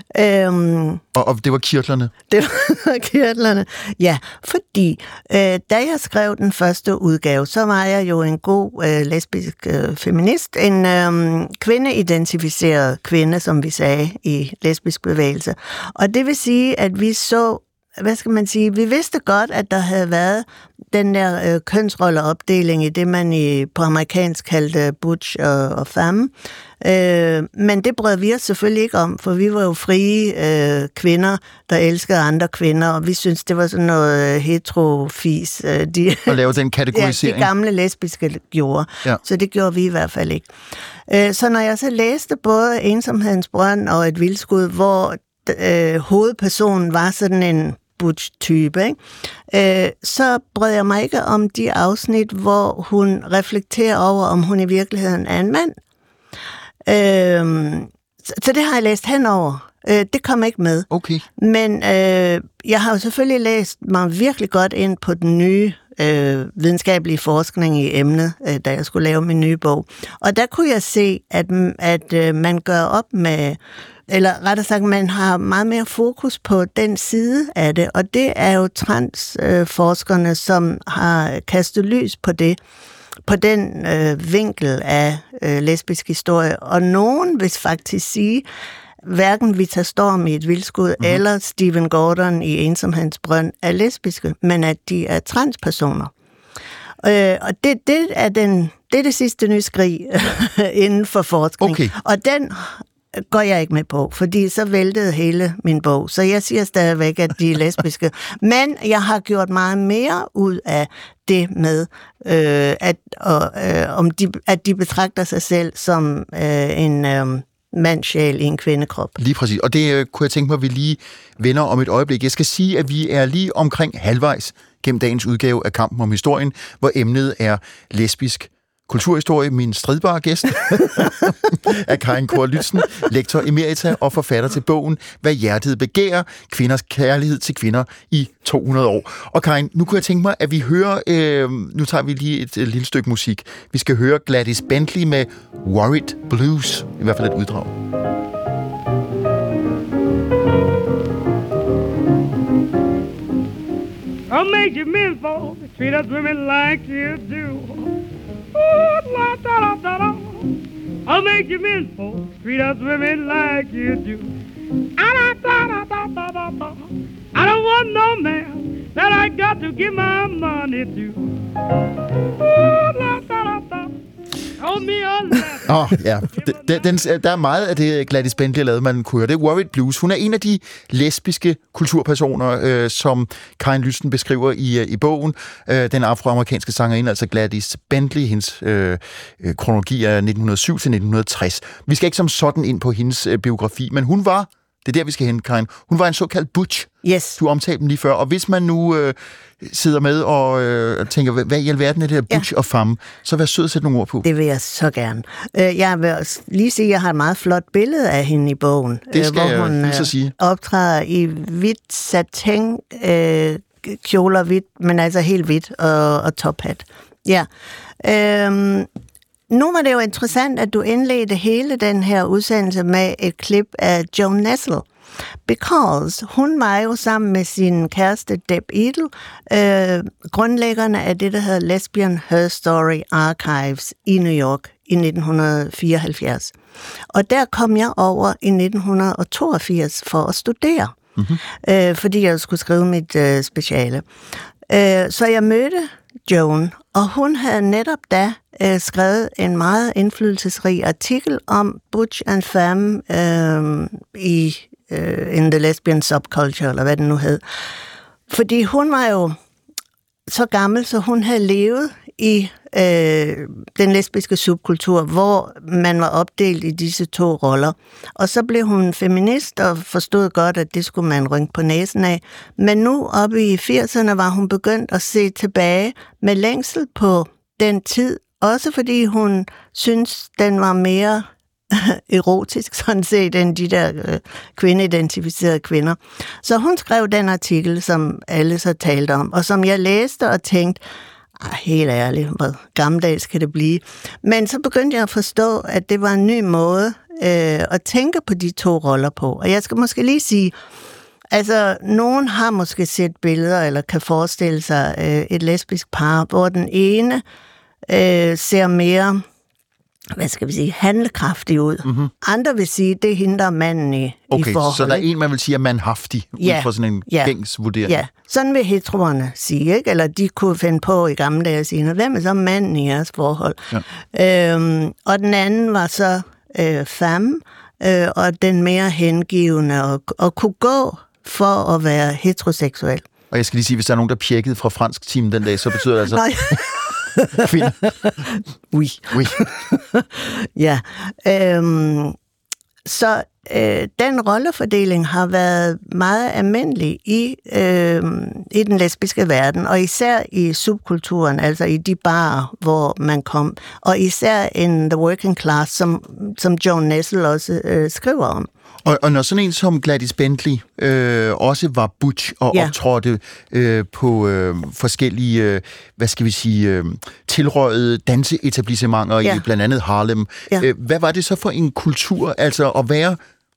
Um, og, og det var kirtlerne? Det var kirtlerne, ja. Fordi uh, da jeg skrev den første udgave, så var jeg jo en god uh, lesbisk uh, feminist. En um, kvindeidentificeret kvinde, som vi sagde i lesbisk bevægelse. Og det vil sige, at vi så, hvad skal man sige, vi vidste godt, at der havde været den der øh, kønsrolleopdeling i det, man i, på amerikansk kaldte butch og, og femme. Øh, men det brød vi os selvfølgelig ikke om, for vi var jo frie øh, kvinder, der elskede andre kvinder, og vi synes det var sådan noget heterofis. Øh, de, at lave den kategorisering. Ja, de gamle lesbiske gjorde. Ja. Så det gjorde vi i hvert fald ikke. Øh, så når jeg så læste både Ensomhedens brønd og Et vildskud, hvor øh, hovedpersonen var sådan en butch-type, ikke? Øh, så brød jeg mig ikke om de afsnit, hvor hun reflekterer over, om hun i virkeligheden er en mand. Øh, så, så det har jeg læst henover. Øh, det kom ikke med. Okay. Men øh, jeg har jo selvfølgelig læst mig virkelig godt ind på den nye øh, videnskabelige forskning i emnet, øh, da jeg skulle lave min nye bog. Og der kunne jeg se, at, at øh, man gør op med, eller rettere sagt, man har meget mere fokus på den side af det, og det er jo transforskerne, øh, som har kastet lys på det. på den øh, vinkel af øh, lesbisk historie. Og nogen vil faktisk sige, hverken Vita Storm i Et vildskud mm-hmm. eller Stephen Gordon i Ensomhedens brønd er lesbiske, men at de er transpersoner. Øh, og det, det, er den, det er det sidste nye skrig inden for forskning. Okay. Og den går jeg ikke med på, fordi så væltede hele min bog. Så jeg siger stadigvæk, at de er lesbiske. Men jeg har gjort meget mere ud af det med, øh, at, og, øh, om de, at de betragter sig selv som øh, en øh, mandssjæl i en kvindekrop. Lige præcis. Og det øh, kunne jeg tænke mig, at vi lige vender om et øjeblik. Jeg skal sige, at vi er lige omkring halvvejs gennem dagens udgave af Kampen om historien, hvor emnet er lesbisk kulturhistorie. Min stridbare gæst er Karin Kohr Lytzen, lektor emerita og forfatter til bogen Hvad hjertet begærer, kvinders kærlighed til kvinder i to hundrede år. Og Karin, nu kunne jeg tænke mig, at vi hører, øh, nu tager vi lige et, et lille stykke musik. Vi skal høre Gladys Bentley med Worried Blues, i hvert fald et uddrag. I'll make you men folk treat us women like you do. Ooh, la, da, da, da, da. I'll make you men folk treat us women like you do. Ah, da, da, da, da, da, da. I don't want no man that I got to give my money to. Ooh, la, da, da, da. Åh, oh, ja. Den, den, der er meget af det, Gladys Bentley har lavet, man kunne høre. Det er Worried Blues. Hun er en af de lesbiske kulturpersoner, øh, som Karin Lytzen beskriver i, i bogen. Øh, den afroamerikanske sangerinde, altså Gladys Bentley. Hendes øh, kronologi er nitten hundrede og syv til nitten tres. Vi skal ikke som sådan ind på hendes øh, biografi, men hun var, det er der, vi skal hen, Karin, hun var en såkaldt butch. Yes. Du omtalte dem lige før. Og hvis man nu øh, sidder med og øh, tænker, hvad i alverden er det her butch ja. og femme, så vær sød at sætte nogle ord på. Det vil jeg så gerne. Jeg vil lige sige, at jeg har et meget flot billede af hende i bogen. Det skal hvor hun jeg så sige. Optræder i hvidt satin, øh, kjoler hvidt, men altså helt hvidt og, og tophat. Ja. Øhm, nu var det jo interessant, at du indledte hele den her udsendelse med et klip af Joan Nestle. Because hun var jo sammen med sin kæreste Deb Edel øh, grundlæggerne af det, der hedder Lesbian Her Story Archives i New York i nitten fireoghalvfjerds. Og der kom jeg over i nitten toogfirs for at studere, mm-hmm. øh, fordi jeg skulle skrive mit øh, speciale. Øh, så jeg mødte Joan, og hun havde netop da øh, skrevet en meget indflydelsesrig artikel om butch and femme øh, i in the lesbian subculture, eller hvad det nu hed. Fordi hun var jo så gammel, så hun havde levet i øh, den lesbiske subkultur, hvor man var opdelt i disse to roller. Og så blev hun feminist og forstod godt, at det skulle man rynke på næsen af. Men nu oppe i firserne var hun begyndt at se tilbage med længsel på den tid, også fordi hun synes, den var mere erotisk, sådan set, end de der øh, kvindeidentificerede kvinder. Så hun skrev den artikel, som alle så talte om, og som jeg læste og tænkte, helt ærligt, hvor gammeldags kan det blive. Men så begyndte jeg at forstå, at det var en ny måde øh, at tænke på de to roller på. Og jeg skal måske lige sige, altså, nogen har måske set billeder, eller kan forestille sig øh, et lesbisk par, hvor den ene øh, ser mere, hvad skal vi sige, handlekraftig ud. Mm-hmm. Andre vil sige, det er hende, der er manden i, okay, i forhold. Så der er en, man vil sige, er mandhaftig, ja, ud fra sådan en ja, gængs vurdering. Ja, sådan vil heteroerne sige, ikke? Eller de kunne finde på i gamle dage at sige, hvem er så manden i jeres forhold? Ja. Øhm, og den anden var så øh, femme, øh, og den mere hengivende, og, og kunne gå for at være heteroseksuel. Og jeg skal lige sige, hvis der er nogen, der pjekkede fra fransk team den dag, så betyder det altså... Nej. Kvinde. Oui. Oui. Ja. Øhm, så øh, den rollefordeling har været meget almindelig i, øh, i den lesbiske verden, og især i subkulturen, altså i de barer, hvor man kom, og især in the working class, som, som Joan Nestle også øh, skriver om. Og, og når sådan en som Gladys Bentley øh, også var butch og ja. optrådte øh, på øh, forskellige, øh, hvad skal vi sige, øh, tilrøjede danseetablissementer ja. i blandt andet Harlem, ja. øh, hvad var det så for en kultur, altså at være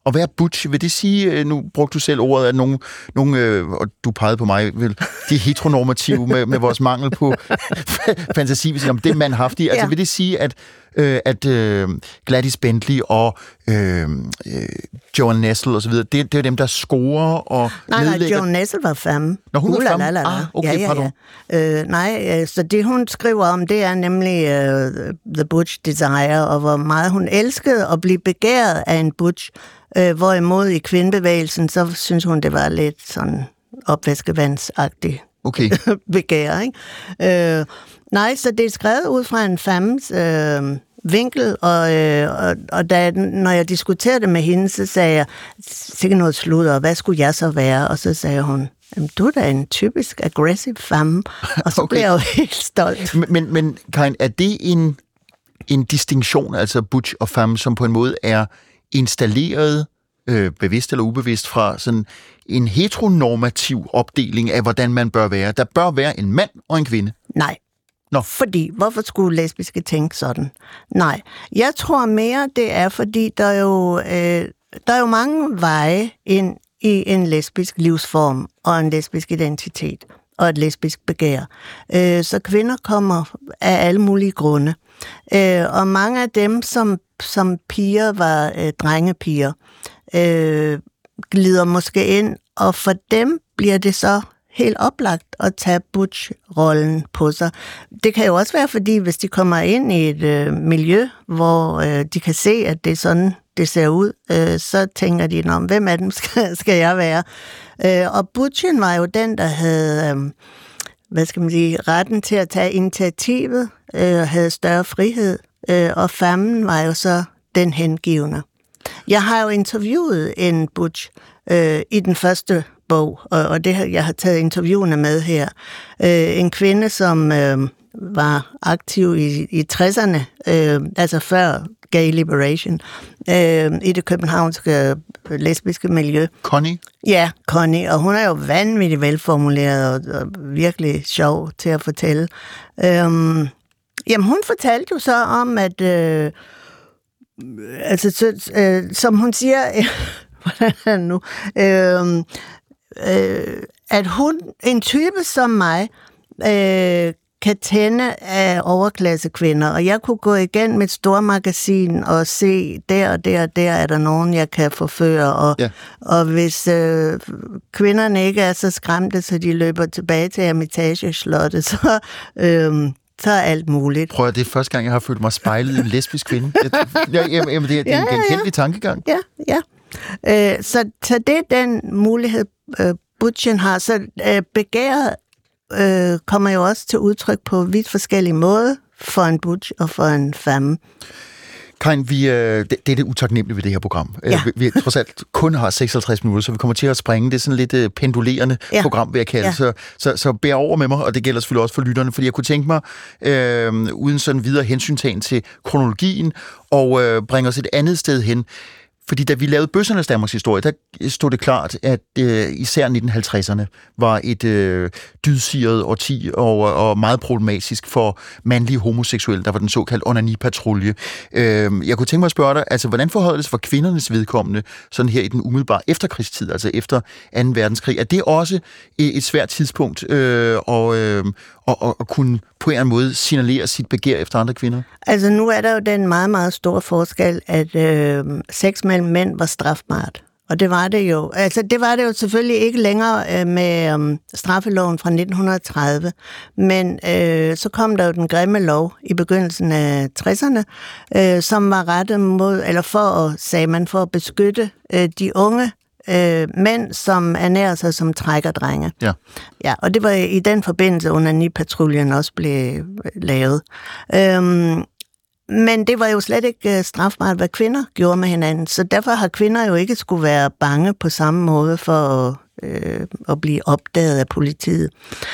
Og hvad er butch? Vil det sige, nu brugte du selv ordet, at nogle, nogle øh, og du pegede på mig, vel, de er heteronormative med, med vores mangel på fantasi, hvis om det er mandhaftige. Altså Ja. vil det sige, at, øh, at øh, Gladys Bentley og øh, øh, Joan Nestle og så videre, det, det er dem, der scorer og Nej, nej, nedlægger... Joan Nestle var femme. Nå, hun var Uh, la, femme? la, la, la. Ah, okay, ja, pardon. ja, ja. Øh, nej, øh, så det hun skriver om, det er nemlig uh, The Butch Desire, og hvor meget hun elskede at blive begæret af en butch. Øh, hvorimod i kvindebevægelsen, så synes hun, det var lidt sådan opvaskevandsagtigt Okay. begær, ikke? Øh, nej, så det er skrevet ud fra en femmes øh, vinkel, og, øh, og, og da, når jeg diskuterede det med hende, så sagde jeg, sikkert noget sludder, hvad skulle jeg så være? Og så sagde hun, du er da en typisk aggressive femme, og så Okay. blev jeg jo helt stolt. Men, men, men Karin, er det en, en distinktion, altså butch og femme, som på en måde er installeret, øh, bevidst eller ubevidst, fra sådan en heteronormativ opdeling af, hvordan man bør være? Der bør være en mand og en kvinde. Nej. Nå. Fordi, hvorfor skulle lesbiske tænke sådan? Nej, jeg tror mere, det er, fordi der er jo, øh, der er jo mange veje ind i en lesbisk livsform og en lesbisk identitet og et lesbisk begær. Øh, så kvinder kommer af alle mulige grunde. Øh, og mange af dem, som, som piger var øh, drengepiger, øh, glider måske ind, og for dem bliver det så helt oplagt at tage butch-rollen på sig. Det kan jo også være, fordi hvis de kommer ind i et øh, miljø, hvor øh, de kan se, at det er sådan, det ser ud, øh, så tænker de, om hvem af dem skal, skal jeg være? Øh, og butchen var jo den, der havde, øh, hvad skal man sige, retten til at tage initiativet, øh, havde større frihed, øh, og femmen var jo så den hengivne. Jeg har jo interviewet en butch øh, i den første bog, og, og det jeg har taget interviewene med her. Øh, en kvinde, som øh, var aktiv i, i tresserne, øh, altså før Gay Liberation, øh, i det københavnske lesbiske miljø. Connie? Ja, Connie, og hun er jo vanvittigt velformuleret og, og virkelig sjov til at fortælle. Øhm, jamen, hun fortalte jo så om, at øh, altså, så, øh, som hun siger, hvordan er det nu, øh, øh, at hun, en type som mig, øh, kan tænde af overklasse kvinder, og jeg kunne gå igen med et stort magasin og se, der og der og der er der nogen, jeg kan forføre, og, Ja. og hvis øh, kvinderne ikke er så skræmte, så de løber tilbage til Hermitage-slottet, så, øh, så er alt muligt. Prøv at det er første gang, jeg har følt mig spejlet i en lesbisk kvinde. Jeg, jeg, jamen, jamen, det er, det er en Ja, ja, ja. genkendelig tankegang. Ja, ja. Øh, så, så det er den mulighed, øh, butchen har. Så øh, begæret øh, kommer jo også til udtryk på vidt forskellige måder for en butch og for en femme. Karin, vi, øh, det, det er det utaknemmelige ved det her program. Ja. Øh, vi, vi trods alt kun har seksoghalvtreds minutter, så vi kommer til at springe. Det er sådan lidt øh, pendulerende Ja. program, vil jeg kalde. Ja. Så, så, så bær over med mig, og det gælder selvfølgelig også for lytterne, fordi jeg kunne tænke mig, øh, uden sådan videre hensyntagen til kronologien, og øh, bringe os et andet sted hen. Fordi da vi lavede Bøssernes Danmarks historie, der stod det klart, at øh, især nitten halvtredserne var et øh, dydsiret årti og, og meget problematisk for mandlige homoseksuelle. Der var den såkaldte onani-patrulje. Øh, jeg kunne tænke mig at spørge dig, altså, hvordan forholder det sig for kvindernes vedkommende, sådan her i den umiddelbare efterkrigstid, altså efter anden verdenskrig? Er det også et svært tidspunkt øh, og, øh, og, og, og kunne på en eller anden måde signalere sit begær efter andre kvinder? Altså nu er der jo den meget, meget store forskel, at øh, sex mellem mænd var strafbart. Og det var det jo. Altså det var det jo selvfølgelig ikke længere øh, med øh, straffeloven fra nitten tredive. Men øh, så kom der jo den grimme lov i begyndelsen af tresserne, øh, som var rettet mod, eller for at, sagde man, for at beskytte øh, de unge øh, mænd, som ernærer sig som trækkerdrenge. Ja. Ja, og det var i den forbindelse, onani-patruljen også blev lavet. Øhm, men det var jo slet ikke strafbart, hvad kvinder gjorde med hinanden, så derfor har kvinder jo ikke skulle være bange på samme måde for at, øh, at blive opdaget af politiet.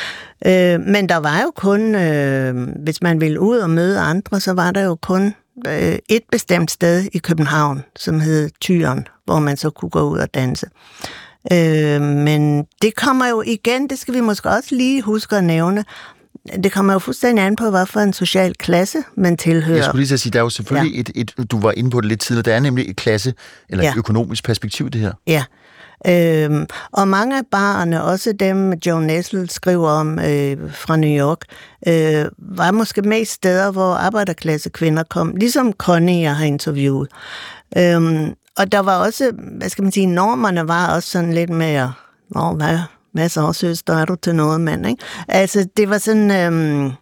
Øh, men der var jo kun, øh, hvis man ville ud og møde andre, så var der jo kun øh, et bestemt sted i København, som hed Tyren, hvor man så kunne gå ud og danse. Øh, men det kommer jo igen, det skal vi måske også lige huske at nævne. det kommer jo fuldstændig an på, hvad for en social klasse man tilhører. Jeg skulle lige så sige, der er jo selvfølgelig ja. et, et, du var inde på det lidt tidligere, der er nemlig et klasse, eller ja. et økonomisk perspektiv, det her. Ja, øhm, og mange af barerne, også dem Joan Nestle skriver om øh, fra New York, øh, var måske mest steder, hvor arbejderklasse kvinder kom, ligesom Connie, jeg har interviewet. Øhm, og der var også, hvad skal man sige, normerne var også sådan lidt mere, åh, hvad, hvad så, søster, er du til noget, mand, ikke? Altså, det var sådan øhm,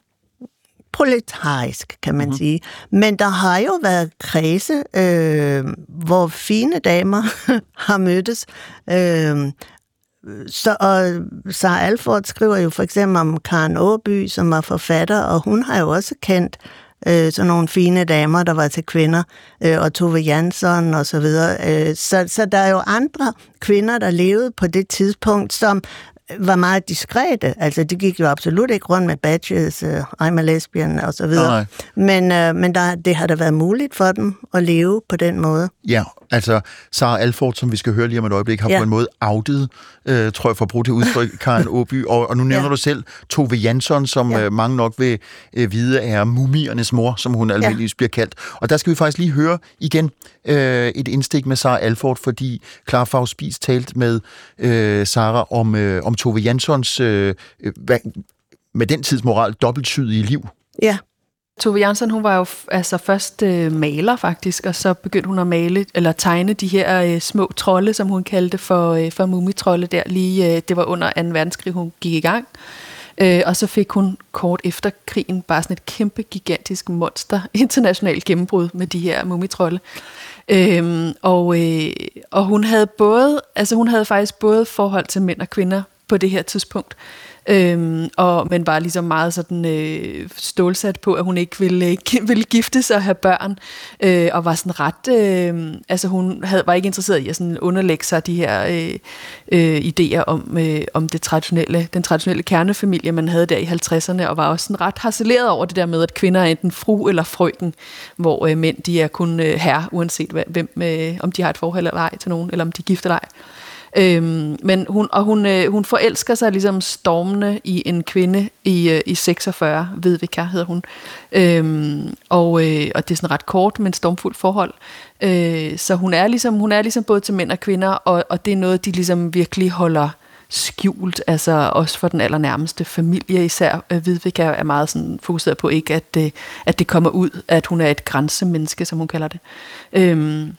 proletarisk, kan man mm-hmm. sige. Men der har jo været kredse, øh, hvor fine damer har mødtes. Øh, så, og Sara Alford skriver jo for eksempel om Karen Åby, som var forfatter, og hun har jo også kendt øh, sådan nogle fine damer, der var til kvinder, øh, og Tove Jansson og så videre. Øh, så, så der er jo andre kvinder, der levede på det tidspunkt, som var meget diskrete. Altså, de gik jo absolut ikke rundt med badges, uh, I'm a lesbian og så videre. Nej. Men, uh, men der, det har da været muligt for dem at leve på den måde. Ja, altså Sara Alford, som vi skal høre lige om et øjeblik, har ja. på en måde outet, øh, tror jeg, for at bruge det udtryk, Karen Åby. Og, og nu nævner ja. du selv Tove Jansson, som ja. øh, mange nok vil øh, vide er mumiernes mor, som hun almindeligvis ja. bliver kaldt. Og der skal vi faktisk lige høre igen øh, et indstik med Sara Alford, fordi Clara Faust-Spies talte med øh, Sara om, øh, om Tove Janssons øh, hvad, med den tids moral dobbelttydige liv. Ja. Tove Jansson, hun var jo altså først øh, maler faktisk, og så begyndte hun at male eller tegne de her øh, små trolde, som hun kaldte for, øh, for mumitrolde der lige. Øh, det var under anden verdenskrig, hun gik i gang. Øh, og så fik hun kort efter krigen bare sådan et kæmpe, gigantisk monster, internationalt gennembrud med de her mumitrolde. Øh, og, øh, og hun havde både, altså hun havde faktisk både forhold til mænd og kvinder på det her tidspunkt. Øhm, og, men var ligesom meget sådan øh, stålsat på, at hun ikke ville, ikke ville gifte sig og have børn, øh, og var sådan ret, øh, altså hun havde, var ikke interesseret i at sådan underlægge sig de her øh, øh, idéer om, øh, om det traditionelle, den traditionelle kernefamilie, man havde der i halvtredserne, og var også sådan ret harceleret over det der med, at kvinder er enten fru eller frøken, hvor øh, mænd de er kun øh, herre, uanset hvem, øh, om de har et forhold eller ej til nogen, eller om de er gift eller ej. Øhm, men hun, og hun, øh, hun forelsker sig ligesom stormende i en kvinde i, øh, i seksogfyrre, Vedvika hedder hun, øhm, og, øh, og det er sådan ret kort, men stormfuldt forhold, øh, så hun er, ligesom, hun er ligesom både til mænd og kvinder, og, og det er noget, de ligesom virkelig holder skjult, altså også for den allernærmeste familie især. Vedvika er meget sådan fokuseret på ikke, at, øh, at det kommer ud, at hun er et grænsemenneske, som hun kalder det. Øhm,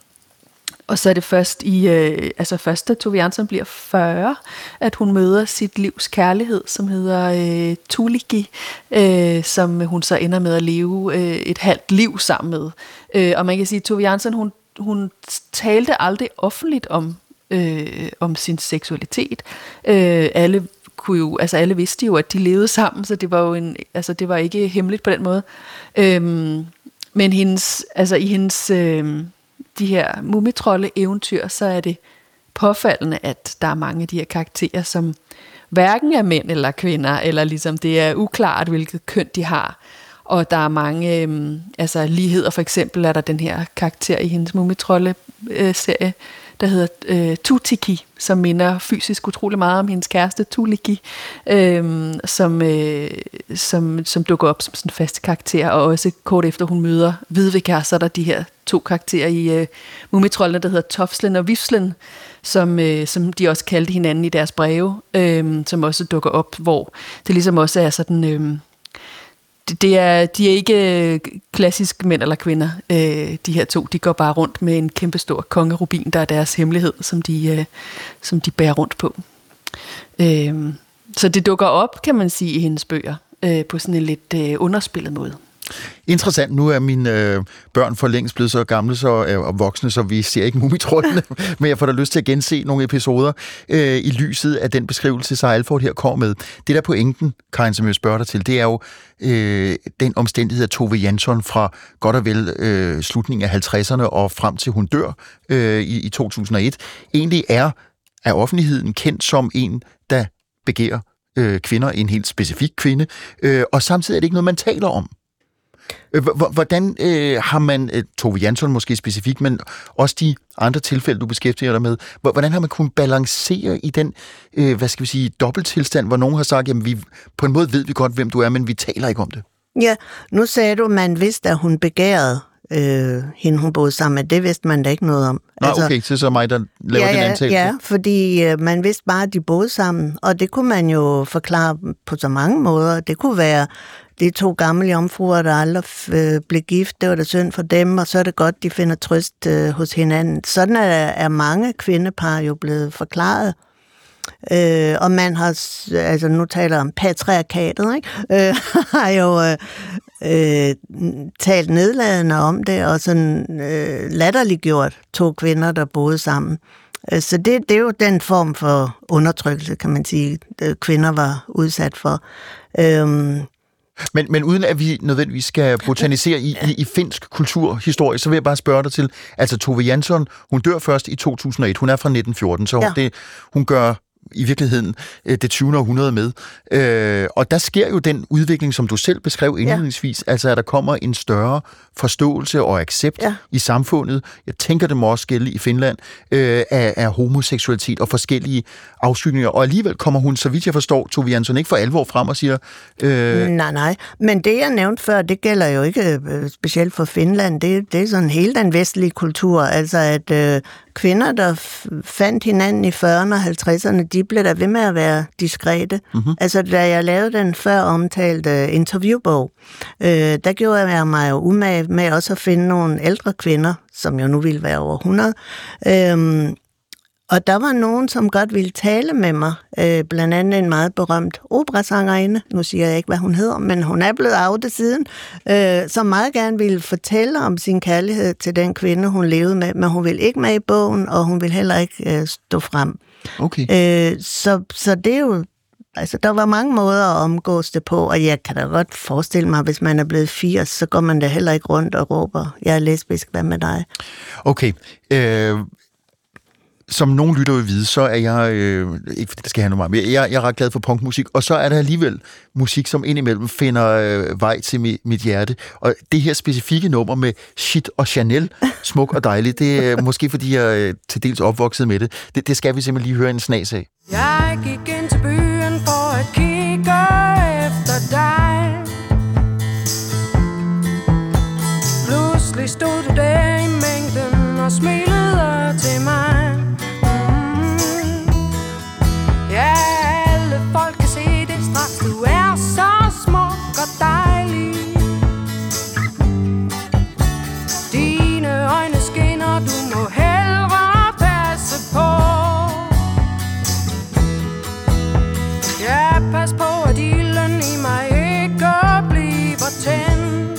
Og så er det først i, øh, altså først da Tove Jansson bliver fyrre, at hun møder sit livs kærlighed, som hedder øh, Tuligi, øh, som hun så ender med at leve øh, et halvt liv sammen med. Øh, og man kan sige, at Tove Jansson, hun, hun talte aldrig offentligt om, øh, om sin seksualitet. Øh, alle kunne jo, altså alle vidste jo, at de levede sammen, så det var jo en, altså det var ikke hemmeligt på den måde. Øh, men hendes, altså i hendes øh, de her mumitrolde-eventyr, så er det påfaldende, at der er mange af de her karakterer, som hverken er mænd eller kvinder, eller ligesom det er uklart, hvilket køn de har. Og der er mange øhm, altså ligheder. For eksempel er der den her karakter i hendes mumitrolde-serie, der hedder øh, Tutiki, som minder fysisk utrolig meget om hendes kæreste Tuligi, øh, som, øh, som, som dukker op som sådan en fast karakter, og også kort efter hun møder Vedvika, så er der de her to karakterer i øh, mumitrollene, der hedder Tofslen og Vifslen, som, øh, som de også kaldte hinanden i deres breve, øh, som også dukker op, hvor det ligesom også er sådan... Øh, Det er, de er ikke klassisk mænd eller kvinder, øh, de her to. De går bare rundt med en kæmpestor kongerubin, der er deres hemmelighed, som de, øh, som de bærer rundt på. Øh, så det dukker op, kan man sige, i hendes bøger, øh, på sådan en lidt øh, underspillet måde. Interessant. Nu er mine øh, børn for længst blevet så gamle så, øh, og voksne, så vi ser ikke mumitrollene, men jeg får da lyst til at gense nogle episoder øh, i lyset af den beskrivelse, Sara Alford her kommer med. Det der pointen, Karin, som jeg spørger dig til, det er jo øh, den omstændighed, at Tove Jansson fra godt og vel øh, slutningen af halvtredserne og frem til hun dør øh, i, i to tusind og et, egentlig er af offentligheden kendt som en, der begærer øh, kvinder, en helt specifik kvinde, øh, og samtidig er det ikke noget, man taler om. Hvordan øh, har man, øh, Tove Jansson måske specifikt, men også de andre tilfælde, du beskæftiger dig med, hvordan har man kunnet balancere i den, øh, hvad skal vi sige, dobbelttilstand, hvor nogen har sagt, jamen vi, på en måde ved vi godt, hvem du er, men vi taler ikke om det? Ja, nu sagde du, at man vidste, at hun begærede øh, hende, hun boede sammen med. Det vidste man da ikke noget om. Nå, altså, okay, så er så mig, der laver ja, den ja, antagelse. Ja, fordi øh, man vidste bare, at de boede sammen, og det kunne man jo forklare på så mange måder. Det kunne være de to gamle jomfruer, der aldrig øh, blev gift, det var da synd for dem, og så er det godt, de finder trøst øh, hos hinanden. Sådan er, er mange kvindepar jo blevet forklaret. Øh, og man har, altså nu taler om patriarkatet, ikke? Øh, har jo øh, øh, talt nedladende om det, og sådan øh, latterliggjort to kvinder, der boede sammen. Så det, det er jo den form for undertrykkelse, kan man sige, kvinder var udsat for. Øhm, Men, men uden at vi nødvendigvis skal botanisere i, i, i finsk kulturhistorie, så vil jeg bare spørge dig til, altså Tove Jansson, hun dør først i to tusind og et, hun er fra nitten fjorten, så ja. det, hun gør i virkeligheden det tyvende århundrede med. Øh, og der sker jo den udvikling, som du selv beskrev indledningsvis, ja. altså at der kommer en større forståelse og accept ja. i samfundet. Jeg tænker, det må også gælde i Finland, øh, af, af homoseksualitet og forskellige afskygninger. Og alligevel kommer hun, så vidt jeg forstår, Tove Jansson ikke for alvor frem og siger... Øh... Nej, nej. Men det, jeg nævnte før, det gælder jo ikke øh, specielt for Finland. Det, det er sådan hele den vestlige kultur. Altså, at øh, kvinder, der f- fandt hinanden i fyrrerne og halvtredserne, de blev der ved med at være diskrete. Mm-hmm. Altså, da jeg lavede den før omtalte interviewbog, øh, der gjorde jeg mig jo umage med også at finde nogle ældre kvinder, som jo nu ville være over hundrede. Øhm, og der var nogen, som godt ville tale med mig. Øh, blandt andet en meget berømt operasangerinde. Nu siger jeg ikke, hvad hun hedder, men hun er blevet outet siden. Øh, som meget gerne ville fortælle om sin kærlighed til den kvinde, hun levede med. Men hun ville ikke med i bogen, og hun ville heller ikke øh, stå frem. Okay. Øh, så, så det er jo... Altså, der var mange måder at omgås det på, og jeg kan da godt forestille mig, hvis man er blevet firs, så går man da heller ikke rundt og råber, jeg er lesbisk, hvad med dig? Okay. Øh, som nogen lytter vil vide, så er jeg, øh, ikke fordi det skal have noget meget mere, jeg, jeg er ret glad for punkmusik, og så er der alligevel musik, som indimellem finder øh, vej til mit, mit hjerte. Og det her specifikke nummer med Shit og Chanel, smuk og dejlig, det er måske fordi jeg øh, til dels opvokset med det. det. Det skal vi simpelthen lige høre en snas af. Jeg gik ind til byen for at kigge efter dig. Pludselig stod du der i mængden og smilede til mig. Mm. Ja, alle folk kan se det straks. Du er så smuk og dejlig. Dine øjne skinner, du må hellere passe på. Ja, pas på, at ilden i mig ikke bliver tændt.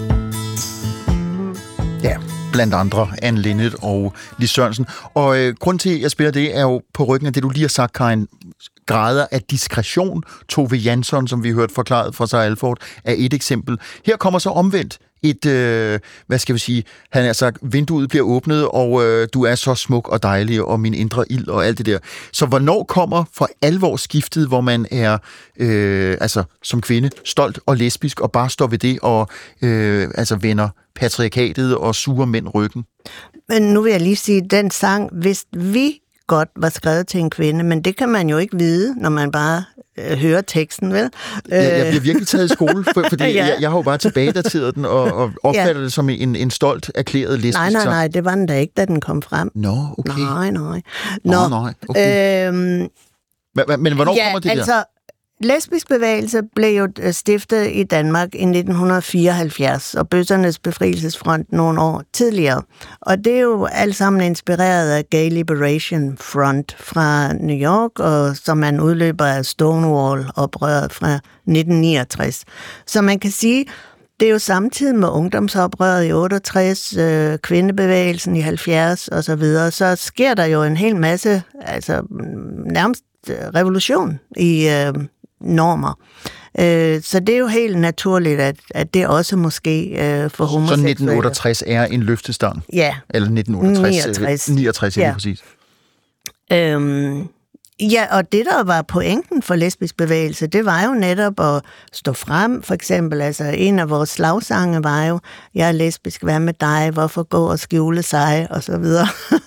Ja, blandt andre Anne Linnet og Lis Sørensen. Og øh, grund til, at jeg spiller det, er jo på ryggen af det, du lige har sagt, Karin. Grader af diskretion. Tove Jansson, som vi har hørt forklaret fra Sarah Alford, er et eksempel. Her kommer så omvendt et, øh, hvad skal vi sige, han har sagt, vinduet bliver åbnet, og øh, du er så smuk og dejlig, og min indre ild og alt det der. Så hvornår kommer for alvor skiftet, hvor man er, øh, altså som kvinde, stolt og lesbisk, og bare står ved det, og øh, altså vender patriarkatet og suger mænd ryggen? Men nu vil jeg lige sige, den sang, hvis vi godt var skrevet til en kvinde, men det kan man jo ikke vide, når man bare øh, hører teksten, vel? Jeg, jeg bliver virkelig taget i skole, for, fordi ja. jeg, jeg har jo bare tilbagedateret den, og, og opfatter ja. det som en, en stolt, erklæret lesbisk sang. Nej, nej, nej, det var den da ikke, da den kom frem. Nå, okay. Nej, nej. Nå, Nå nej, okay. Øhm, men, men hvornår ja, kommer det altså, der? Lesbisk bevægelse blev jo stiftet i Danmark i nitten fireoghalvfjerds, og bøssernes befrielsesfront nogle år tidligere. Og det er jo alt sammen inspireret af Gay Liberation Front fra New York, og som man udløber af Stonewall-oprøret fra nitten niogtres. Så man kan sige, det er jo samtidig med ungdomsoprøret i otteogtres, øh, kvindebevægelsen i halvfjerds og så videre, så sker der jo en hel masse, altså nærmest revolution i øh, normer. Øh, så det er jo helt naturligt, at, at det også måske øh, for homoseksuelle. Så nitten otteogtres er en løftestang? Ja. Eller nitten otteogtres? niogtres. niogtres, ja, ja. præcis. Øhm, Ja, og det, der var pointen for lesbisk bevægelse, det var jo netop at stå frem. For eksempel, altså en af vores slagsange var jo, jeg er lesbisk, hvad med dig, hvorfor gå og skjule sig, og så videre.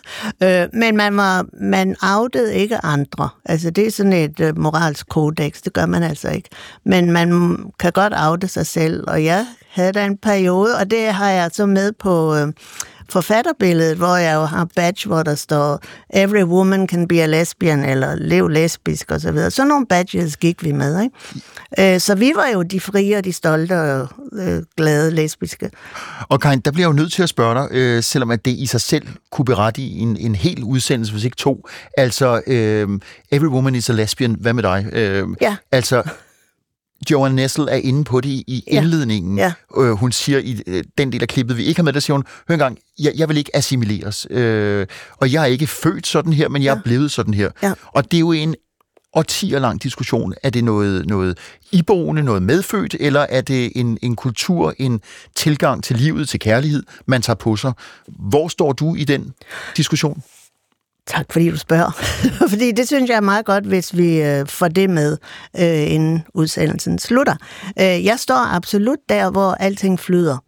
Men man, var, man outede ikke andre. Altså det er sådan et uh, moralsk kodex, det gør man altså ikke. Men man kan godt oute sig selv, og jeg havde da en periode, og det har jeg så med på Uh, forfatterbilledet, hvor jeg jo har badge, hvor der står every woman can be a lesbian, eller lev lesbisk, og så videre. Så nogle badges gik vi med, ikke? Så vi var jo de frie og de stolte og øh, glade lesbiske. Og Karin, der bliver jo nødt til at spørge dig, øh, selvom at det i sig selv kunne berette i en, en hel udsendelse, hvis ikke to. Altså, øh, every woman is a lesbian, hvad med dig? Øh, ja. Altså, Joanne Nessel er inde på det i indledningen. Ja. Ja. Øh, hun siger i øh, den del af klippet, vi ikke har med, der siger hun, hør engang, jeg, jeg vil ikke assimileres. Øh, og jeg er ikke født sådan her, men jeg ja. er blevet sådan her. Ja. Og det er jo en årtier lang diskussion. Er det noget, noget iboende, noget medfødt, eller er det en, en kultur, en tilgang til livet, til kærlighed, man tager på sig? Hvor står du i den diskussion? Tak, fordi du spørger. Fordi det synes jeg er meget godt, hvis vi øh, får det med, øh, inden udsendelsen slutter. Øh, jeg står absolut der, hvor alting flyder.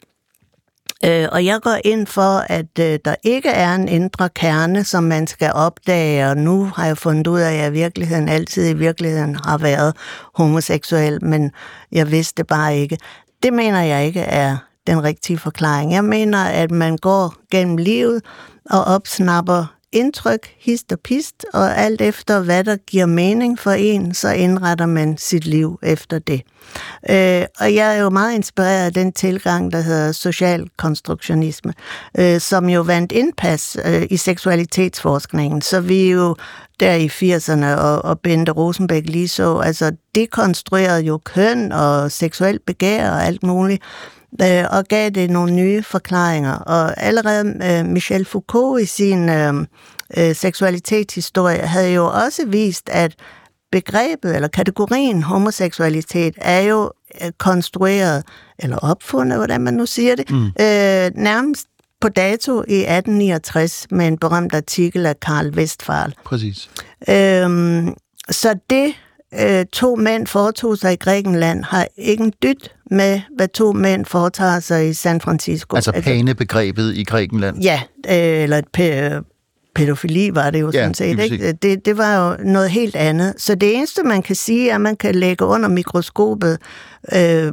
Øh, og jeg går ind for, at øh, der ikke er en indre kerne, som man skal opdage, og nu har jeg fundet ud af, at jeg i virkeligheden altid i virkeligheden har været homoseksuel, men jeg vidste det bare ikke. Det mener jeg ikke er den rigtige forklaring. Jeg mener, at man går gennem livet og opsnapper indtryk, hist og pist, og alt efter, hvad der giver mening for en, så indretter man sit liv efter det. Øh, og jeg er jo meget inspireret af den tilgang, der hedder social konstruktionisme, øh, som jo vandt indpas øh, i seksualitetsforskningen. Så vi er jo der i firserne, og, og Bente Rosenbæk lige så, altså dekonstruerede jo køn og seksuelt begær og alt muligt, og gav det nogle nye forklaringer. Og allerede øh, Michel Foucault i sin øh, øh, seksualitetshistorie havde jo også vist, at begrebet eller kategorien homoseksualitet er jo øh, konstrueret, eller opfundet, hvordan man nu siger det, mm. øh, nærmest på dato i atten niogtres med en berømt artikel af Carl Westphal. Præcis. Øhm, så det øh, to mænd foretog sig i Grækenland, har ikke en dyt med, hvad to mænd foretager sig i San Francisco. Altså pænebegrebet i Grækenland? Ja, øh, eller et pæ- pædofili var det jo ja, sådan set. Ikke? Det, det var jo noget helt andet. Så det eneste, man kan sige, er, at man kan lægge under mikroskopet øh,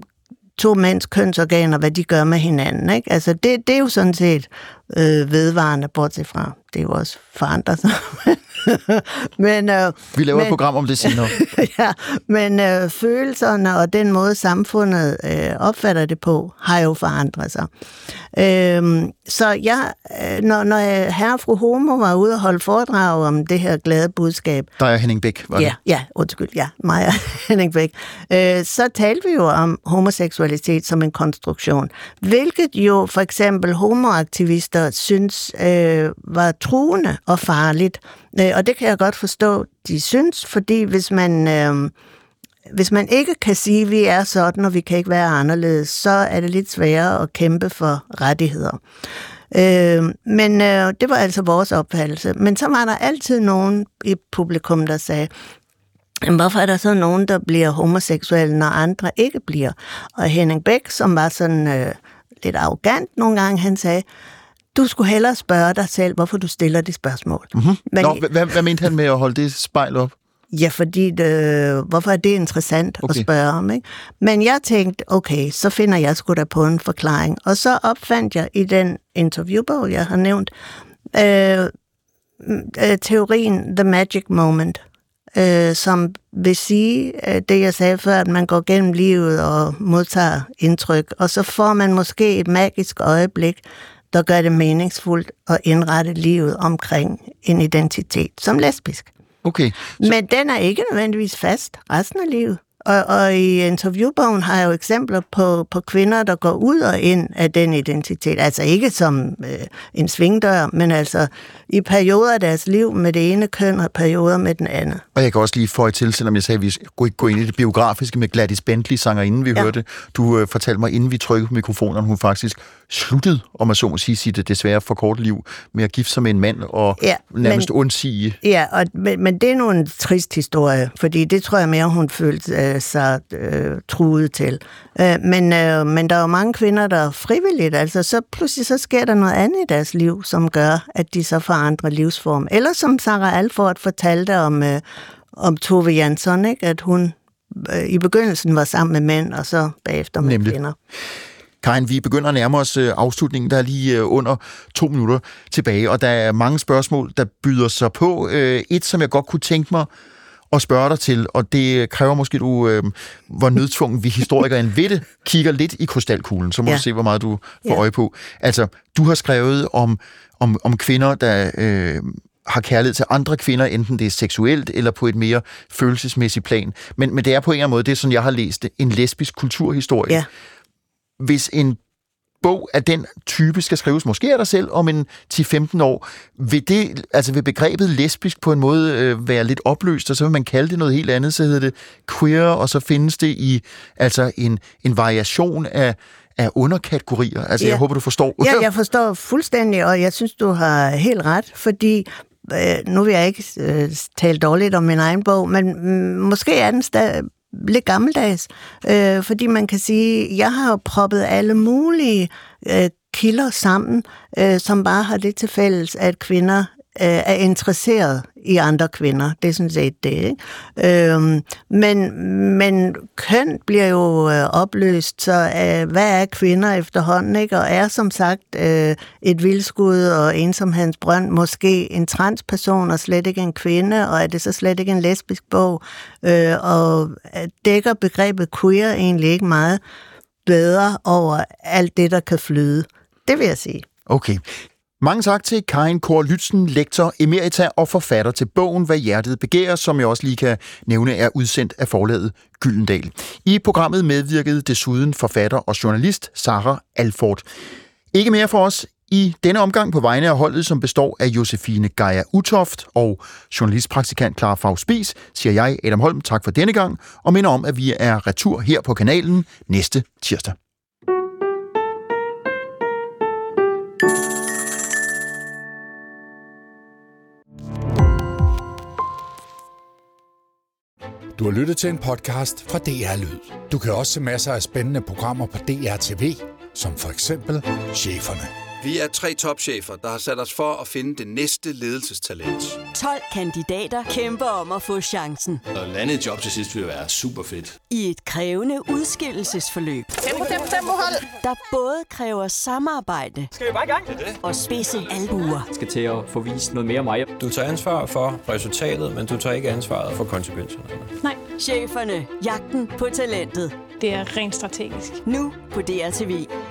to mænds kønsorganer, hvad de gør med hinanden. Ikke? Altså det, det er jo sådan set øh, vedvarende, bortset fra. Det er jo også forandret sig. men, øh, Vi laver men, et program om det senere. ja, men øh, følelserne og den måde, samfundet øh, opfatter det på, har jo forandret sig. Øh, så jeg, når, når jeg, herre og fru Homo var ude og holde foredrag om det her glade budskab. Der er Henning Bæk, var det? Ja, ja, undskyld, ja, mig og Henning Bæk. Øh, så talte vi jo om homoseksualitet som en konstruktion, hvilket jo for eksempel homoaktivister synes øh, var truende og farligt. Øh, og det kan jeg godt forstå, de synes, fordi hvis man, øh, hvis man ikke kan sige, at vi er sådan, og vi kan ikke være anderledes, så er det lidt sværere at kæmpe for rettigheder. Øh, men øh, det var altså vores opfattelse. Men så var der altid nogen i publikum, der sagde, hvorfor er der så nogen, der bliver homoseksuelle, når andre ikke bliver? Og Henning Bæk, som var sådan øh, lidt arrogant nogle gange, han sagde, du skulle hellere spørge dig selv, hvorfor du stiller det spørgsmål. Mm-hmm. Men, Nå, hvad, hvad mente han med at holde det spejl op? Ja, fordi det, hvorfor er det interessant okay. at spørge om, ikke? Men jeg tænkte, okay, så finder jeg sgu da på en forklaring. Og så opfandt jeg i den interviewbog, jeg har nævnt, øh, øh, teorien The Magic Moment, øh, som vil sige øh, det, jeg sagde før, at man går gennem livet og modtager indtryk, og så får man måske et magisk øjeblik, der gør det meningsfuldt at indrette livet omkring en identitet som lesbisk. Okay. Så... Men den er ikke nødvendigvis fast resten af livet. Og, og i interviewbogen har jeg jo eksempler på, på kvinder, der går ud og ind af den identitet. Altså ikke som øh, en svingdør, men altså i perioder af deres liv med det ene køn og perioder med den anden. Og jeg kan også lige føje til, selvom jeg sagde, at vi skulle gå ind i det biografiske med Gladys Bentley, sanger inden vi ja. hørte. Du øh, fortalte mig, inden vi trykkede på mikrofonen, hun faktisk sluttede, om man så må sige, sit desværre for kort liv med at gifte sig med en mand og ja, nærmest men, undsige. Ja, og, men, men det er nu en trist historie, fordi det tror jeg mere, hun følte øh, sig øh, truet til. Øh, men, øh, men der er jo mange kvinder, der er frivilligt, altså så pludselig så sker der noget andet i deres liv, som gør, at de så forandrer livsform. Eller som Sarah Alford fortalte om, øh, om Tove Jansson, ikke? At hun øh, i begyndelsen var sammen med mænd, og så bagefter med Nemlig. kvinder. Karin, vi begynder at nærme os afslutningen. Der er lige under to minutter tilbage, og der er mange spørgsmål, der byder sig på. Et, som jeg godt kunne tænke mig at spørge dig til, og det kræver måske, du, øh, hvor nødtvungen vi historikere end ved det, kigger lidt i krystalkuglen, så må ja. du se, hvor meget du får ja. øje på. Altså, du har skrevet om, om, om kvinder, der øh, har kærlighed til andre kvinder, enten det er seksuelt eller på et mere følelsesmæssigt plan. Men, men det er på en eller anden måde, det er sådan, jeg har læst det, en lesbisk kulturhistorie. Ja. Hvis en bog af den type skal skrives, måske af dig selv, om en ti til femten år, vil, det, altså vil begrebet lesbisk på en måde øh, være lidt opløst, og så vil man kalde det noget helt andet, så hedder det queer, og så findes det i altså en, en variation af, af underkategorier. Altså, ja. jeg håber, du forstår. Ja, jeg forstår fuldstændig, og jeg synes, du har helt ret, fordi øh, nu vil jeg ikke øh, tale dårligt om min egen bog, men mm, måske er den stadig lidt gammeldags, øh, fordi man kan sige, jeg har jo proppet alle mulige øh, kilder sammen, øh, som bare har det til fælles, at kvinder øh, er interesseret i andre kvinder. Det er sådan set det, ikke? Øh, men, men køn bliver jo øh, opløst, så øh, hvad er kvinder efterhånden, ikke? Og er som sagt øh, et vildskud og ensomhedens brønd måske en transperson og slet ikke en kvinde, og er det så slet ikke en lesbisk bog? Øh, og dækker begrebet queer egentlig ikke meget bedre over alt det, der kan flyde? Det vil jeg sige. Okay. Mange tak til Karin Kåre Lützen, lektor emerita og forfatter til bogen Hvad hjertet begærer, som jeg også lige kan nævne er udsendt af forlaget Gyldendal. I programmet medvirkede desuden forfatter og journalist Sarah Alford. Ikke mere for os i denne omgang på vegne af holdet, som består af Josefine Geyer Utoft og journalistpraktikant Clara Faust-Spies, siger jeg, Adam Holm, tak for denne gang, og minder om, at vi er retur her på kanalen næste tirsdag. Du har lyttet til en podcast fra D R Lyd. Du kan også se masser af spændende programmer på D R T V, som for eksempel Cheferne. Vi er tre topchefer, der har sat os for at finde det næste ledelsestalent. tolv kandidater kæmper om at få chancen. Og lande et job til sidst vil være super fedt. I et krævende udskillelsesforløb. Tempo, tempo, tempo, hold! Der både kræver samarbejde. Skal vi bare i gang? Det det. Og spidse albuer. Skal til at få vist noget mere af mig. Du tager ansvar for resultatet, men du tager ikke ansvaret for konsekvenserne. Nej. Cheferne. Jagten på talentet. Det er rent strategisk. Nu på D R T V.